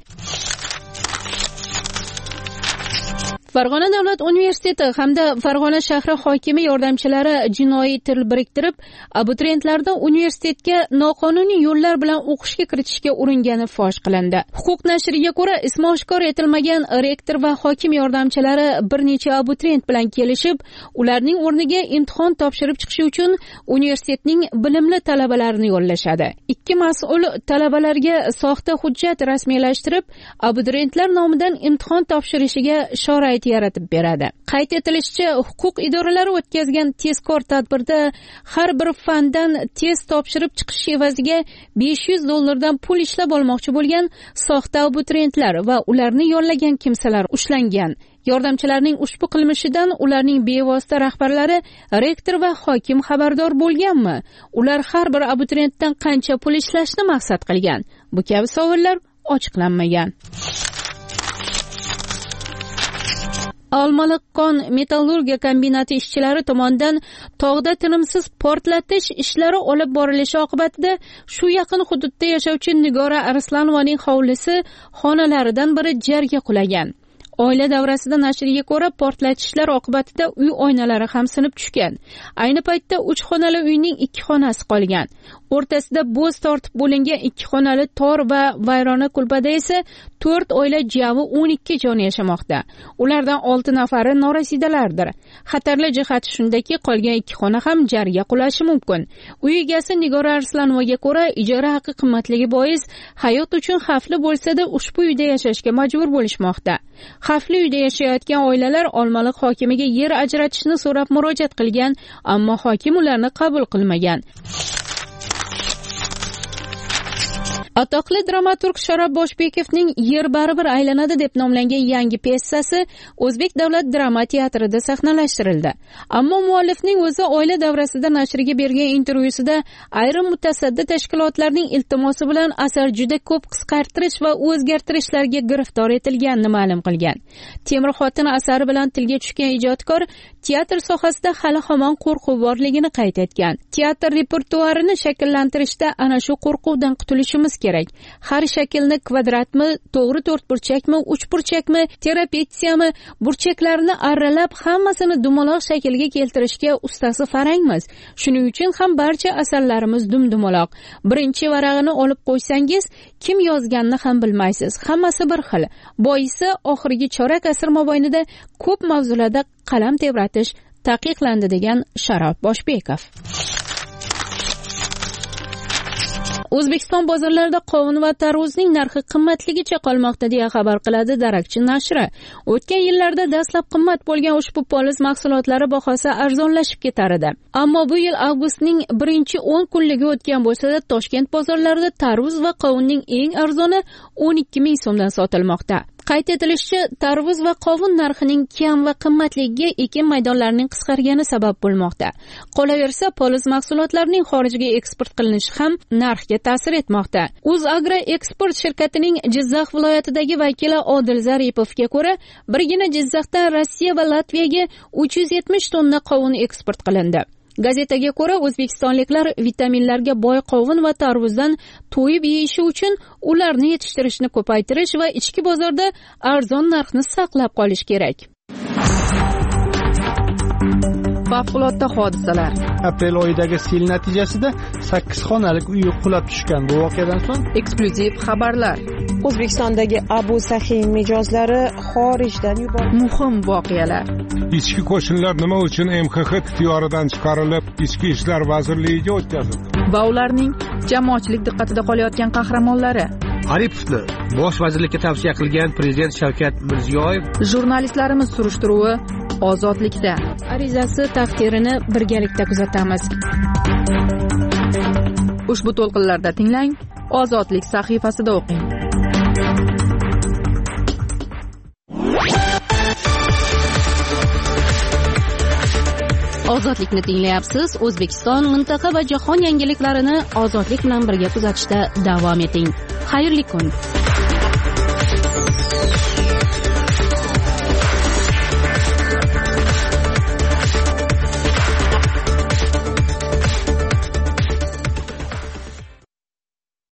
Farg'ona davlat universiteti hamda Farg'ona shahri hokimi yordamchilari jinoiy til biriktirib, abituriyentlarni universitetga noqonuniy yo'llar bilan o'qishga kiritishga uringani fosh qilindi. Huquq nashriga ko'ra, ismi oshkor etilmagan rektor va hokim yordamchilari bir necha abituriyent bilan kelishib, ularning o'rniga imtihon topshirib chiqishi uchun universitetning bilimli talabalarini yo'llashadi. Ikki mas'ul talabalarga soxta hujjat rasmiylashtirib, abituriyentlar nomidan imtihon topshirishiga sharoit yaratib beradi. Qayd etilishicha, huquq idoralari o'tkazgan tezkor tadbirda har bir fandan test topshirib chiqish evaziga $500 pul ishlab olmoqchi bo'lgan soxta abituriyentlar va ularni yollagan kimsalar ushlangan. Yordamchilarning ushbu qilmishidan ularning bevosita rahbarlari, rektor va hokim xabardor bo'lganmi? Ular har bir abituriyentdan qancha pul ishlashni maqsad qilgan? Bu kabi savollar ochiqlanmagan. Olmaliq kon metallurgiya kombinati ishchilari tomonidan tog'da tinimsiz portlatish ishlari olib borilishi oqibatida shu yaqin hududda yashovchi Nigora Arslonovaning hovlisi xonalaridan biri jarga qulagan. Oila davrasida nashriga ko'ra, portlatishlar oqibatida uy oynalari ham sinib tushgan. Ayni paytda 3 xonali uyning 2 xonasi qolgan. O'rtasida bo'z tortib bo'lingan 2 xonali tor va vayrona kulbada esa 4 oila jami 12 jon yashamoqda. Ulardan 6 nafari norasidalardir. Xatarli jihati shundaki, qolgan 2 xona ham jarga qulashi mumkin. Uy egasi Nigora Arslonovaga ko'ra, ijara haqi qimmatligi bois hayot uchun xavfli bo'lsa-da ushbu uyda yashashga majbur bo'lishmoqda. Xavfli uyda yashayotgan oilalar Olmaliq hokimiga yer ajratishni so'rab murojaat qilgan, ammo hokim ularni qabul qilmagan. Atoqli dramaturg Sharob Boshbekovning Yer baribir aylanadi deb nomlangan yangi piyesasi O'zbek davlat drama teatrida sahnalashtirildi. Ammo muallifning o'zi oila davrasida nashriga bergan intervyusida ayrim mutasaddi tashkilotlarning iltimosi bilan asar juda ko'p qisqartirish va o'zgartirishlarga giriftor etilganini ma'lum qilgan. Temir xotin asari bilan tilga tushgan ijodkor teatr sohasida hali hamon qo'rquv borligini qayd etgan. Teatr repertuarini shakllantirishda ana shu qo'rquvdan qutulishimiz kerak. Har shaklni kvadratmi, to'g'ri to'rtburchakmi, uchburchakmi, terapetsiyami, burchaklarni arralab hammasini dumaloq shaklga keltirishga ustasi farangmiz. Shuning uchun ham barcha asarlarimiz dumaloq. Birinchi varag'ini olib qo'ysangiz, kim yozganini ham bilmaysiz. Hammasi bir xil. Boisi oxirgi chorak asr mobaynida ko'p mavzularda qalam tebratish taqiqlandi degan Sharof Boshbekov. O'zbekiston bozorlarida qovun va tarvuzning narxi qimmatligicha qolmoqda deya xabar qiladi Darakchi nashri. O'tgan yillarda dastlab qimmat bo'lgan ushbu poliz mahsulotlari bahosi arzonlashib ketar edi. Ammo bu yil avgustning birinchi 10 kunligi o'tgan bo'lsa-da, Toshkent bozorlarida tarvuz va qovunning eng arzoni 12 ming so'mdan sotilmoqda. Qayd etilishicha, tarvuz va qovun narxining kam va qimmatligiga ekin maydonlarining qisqargani sabab bo'lmoqda. Qolaversa, poliz mahsulotlarining xorijga eksport qilinishi ham narxga ta'sir etmoqda. O'zagro eksport shirkatining Jizzax viloyatidagi vakili Odil Zaripovga ko'ra, birgina Jizzaxdan Rossiya va Latviyaga 370 tonna qovun eksport qilindi. Gazetaga ko'ra, o'zbekistonliklar vitaminlarga boy qovun va tarvuzdan to'yib yeyishi uchun ularni yetishtirishni ko'paytirish va ichki bozorda arzon narxni saqlab qolish kerak. Favqulodda hodisalar. Aprel oyidagi sel natijasida 8 xonalik uy qulab tushgan. Bu voqeadan so'ng eksklyuziv xabarlar. O'zbekistondagi Abu Sahiy mijozlari xorijdan yuborildi. Muhim voqealar. Ichki qo'shinlar nima uchun MXX ixtiyoridan chiqarilib, Ichki ishlar vazirligiga o'tkazildi? Va ularning jamoatchilik diqqatida qolayotgan qahramonlari. Aripovni bosh vazirlikka tavsiya qilgan prezident Shavkat Mirziyoyev. Jurnalistlarimiz surishtiruvi ozodlikda. Arizasi taqdirini birgalikda kuzatamiz. Ushbu to'lqinlarda tinglang, Ozodlik sahifasida o'qing. Ozodlikni tinglayapsiz. O'zbekiston, mintaqa va jahon yangiliklarini ozodlik bilan birga kuzatishda davom eting. Xayrli kun.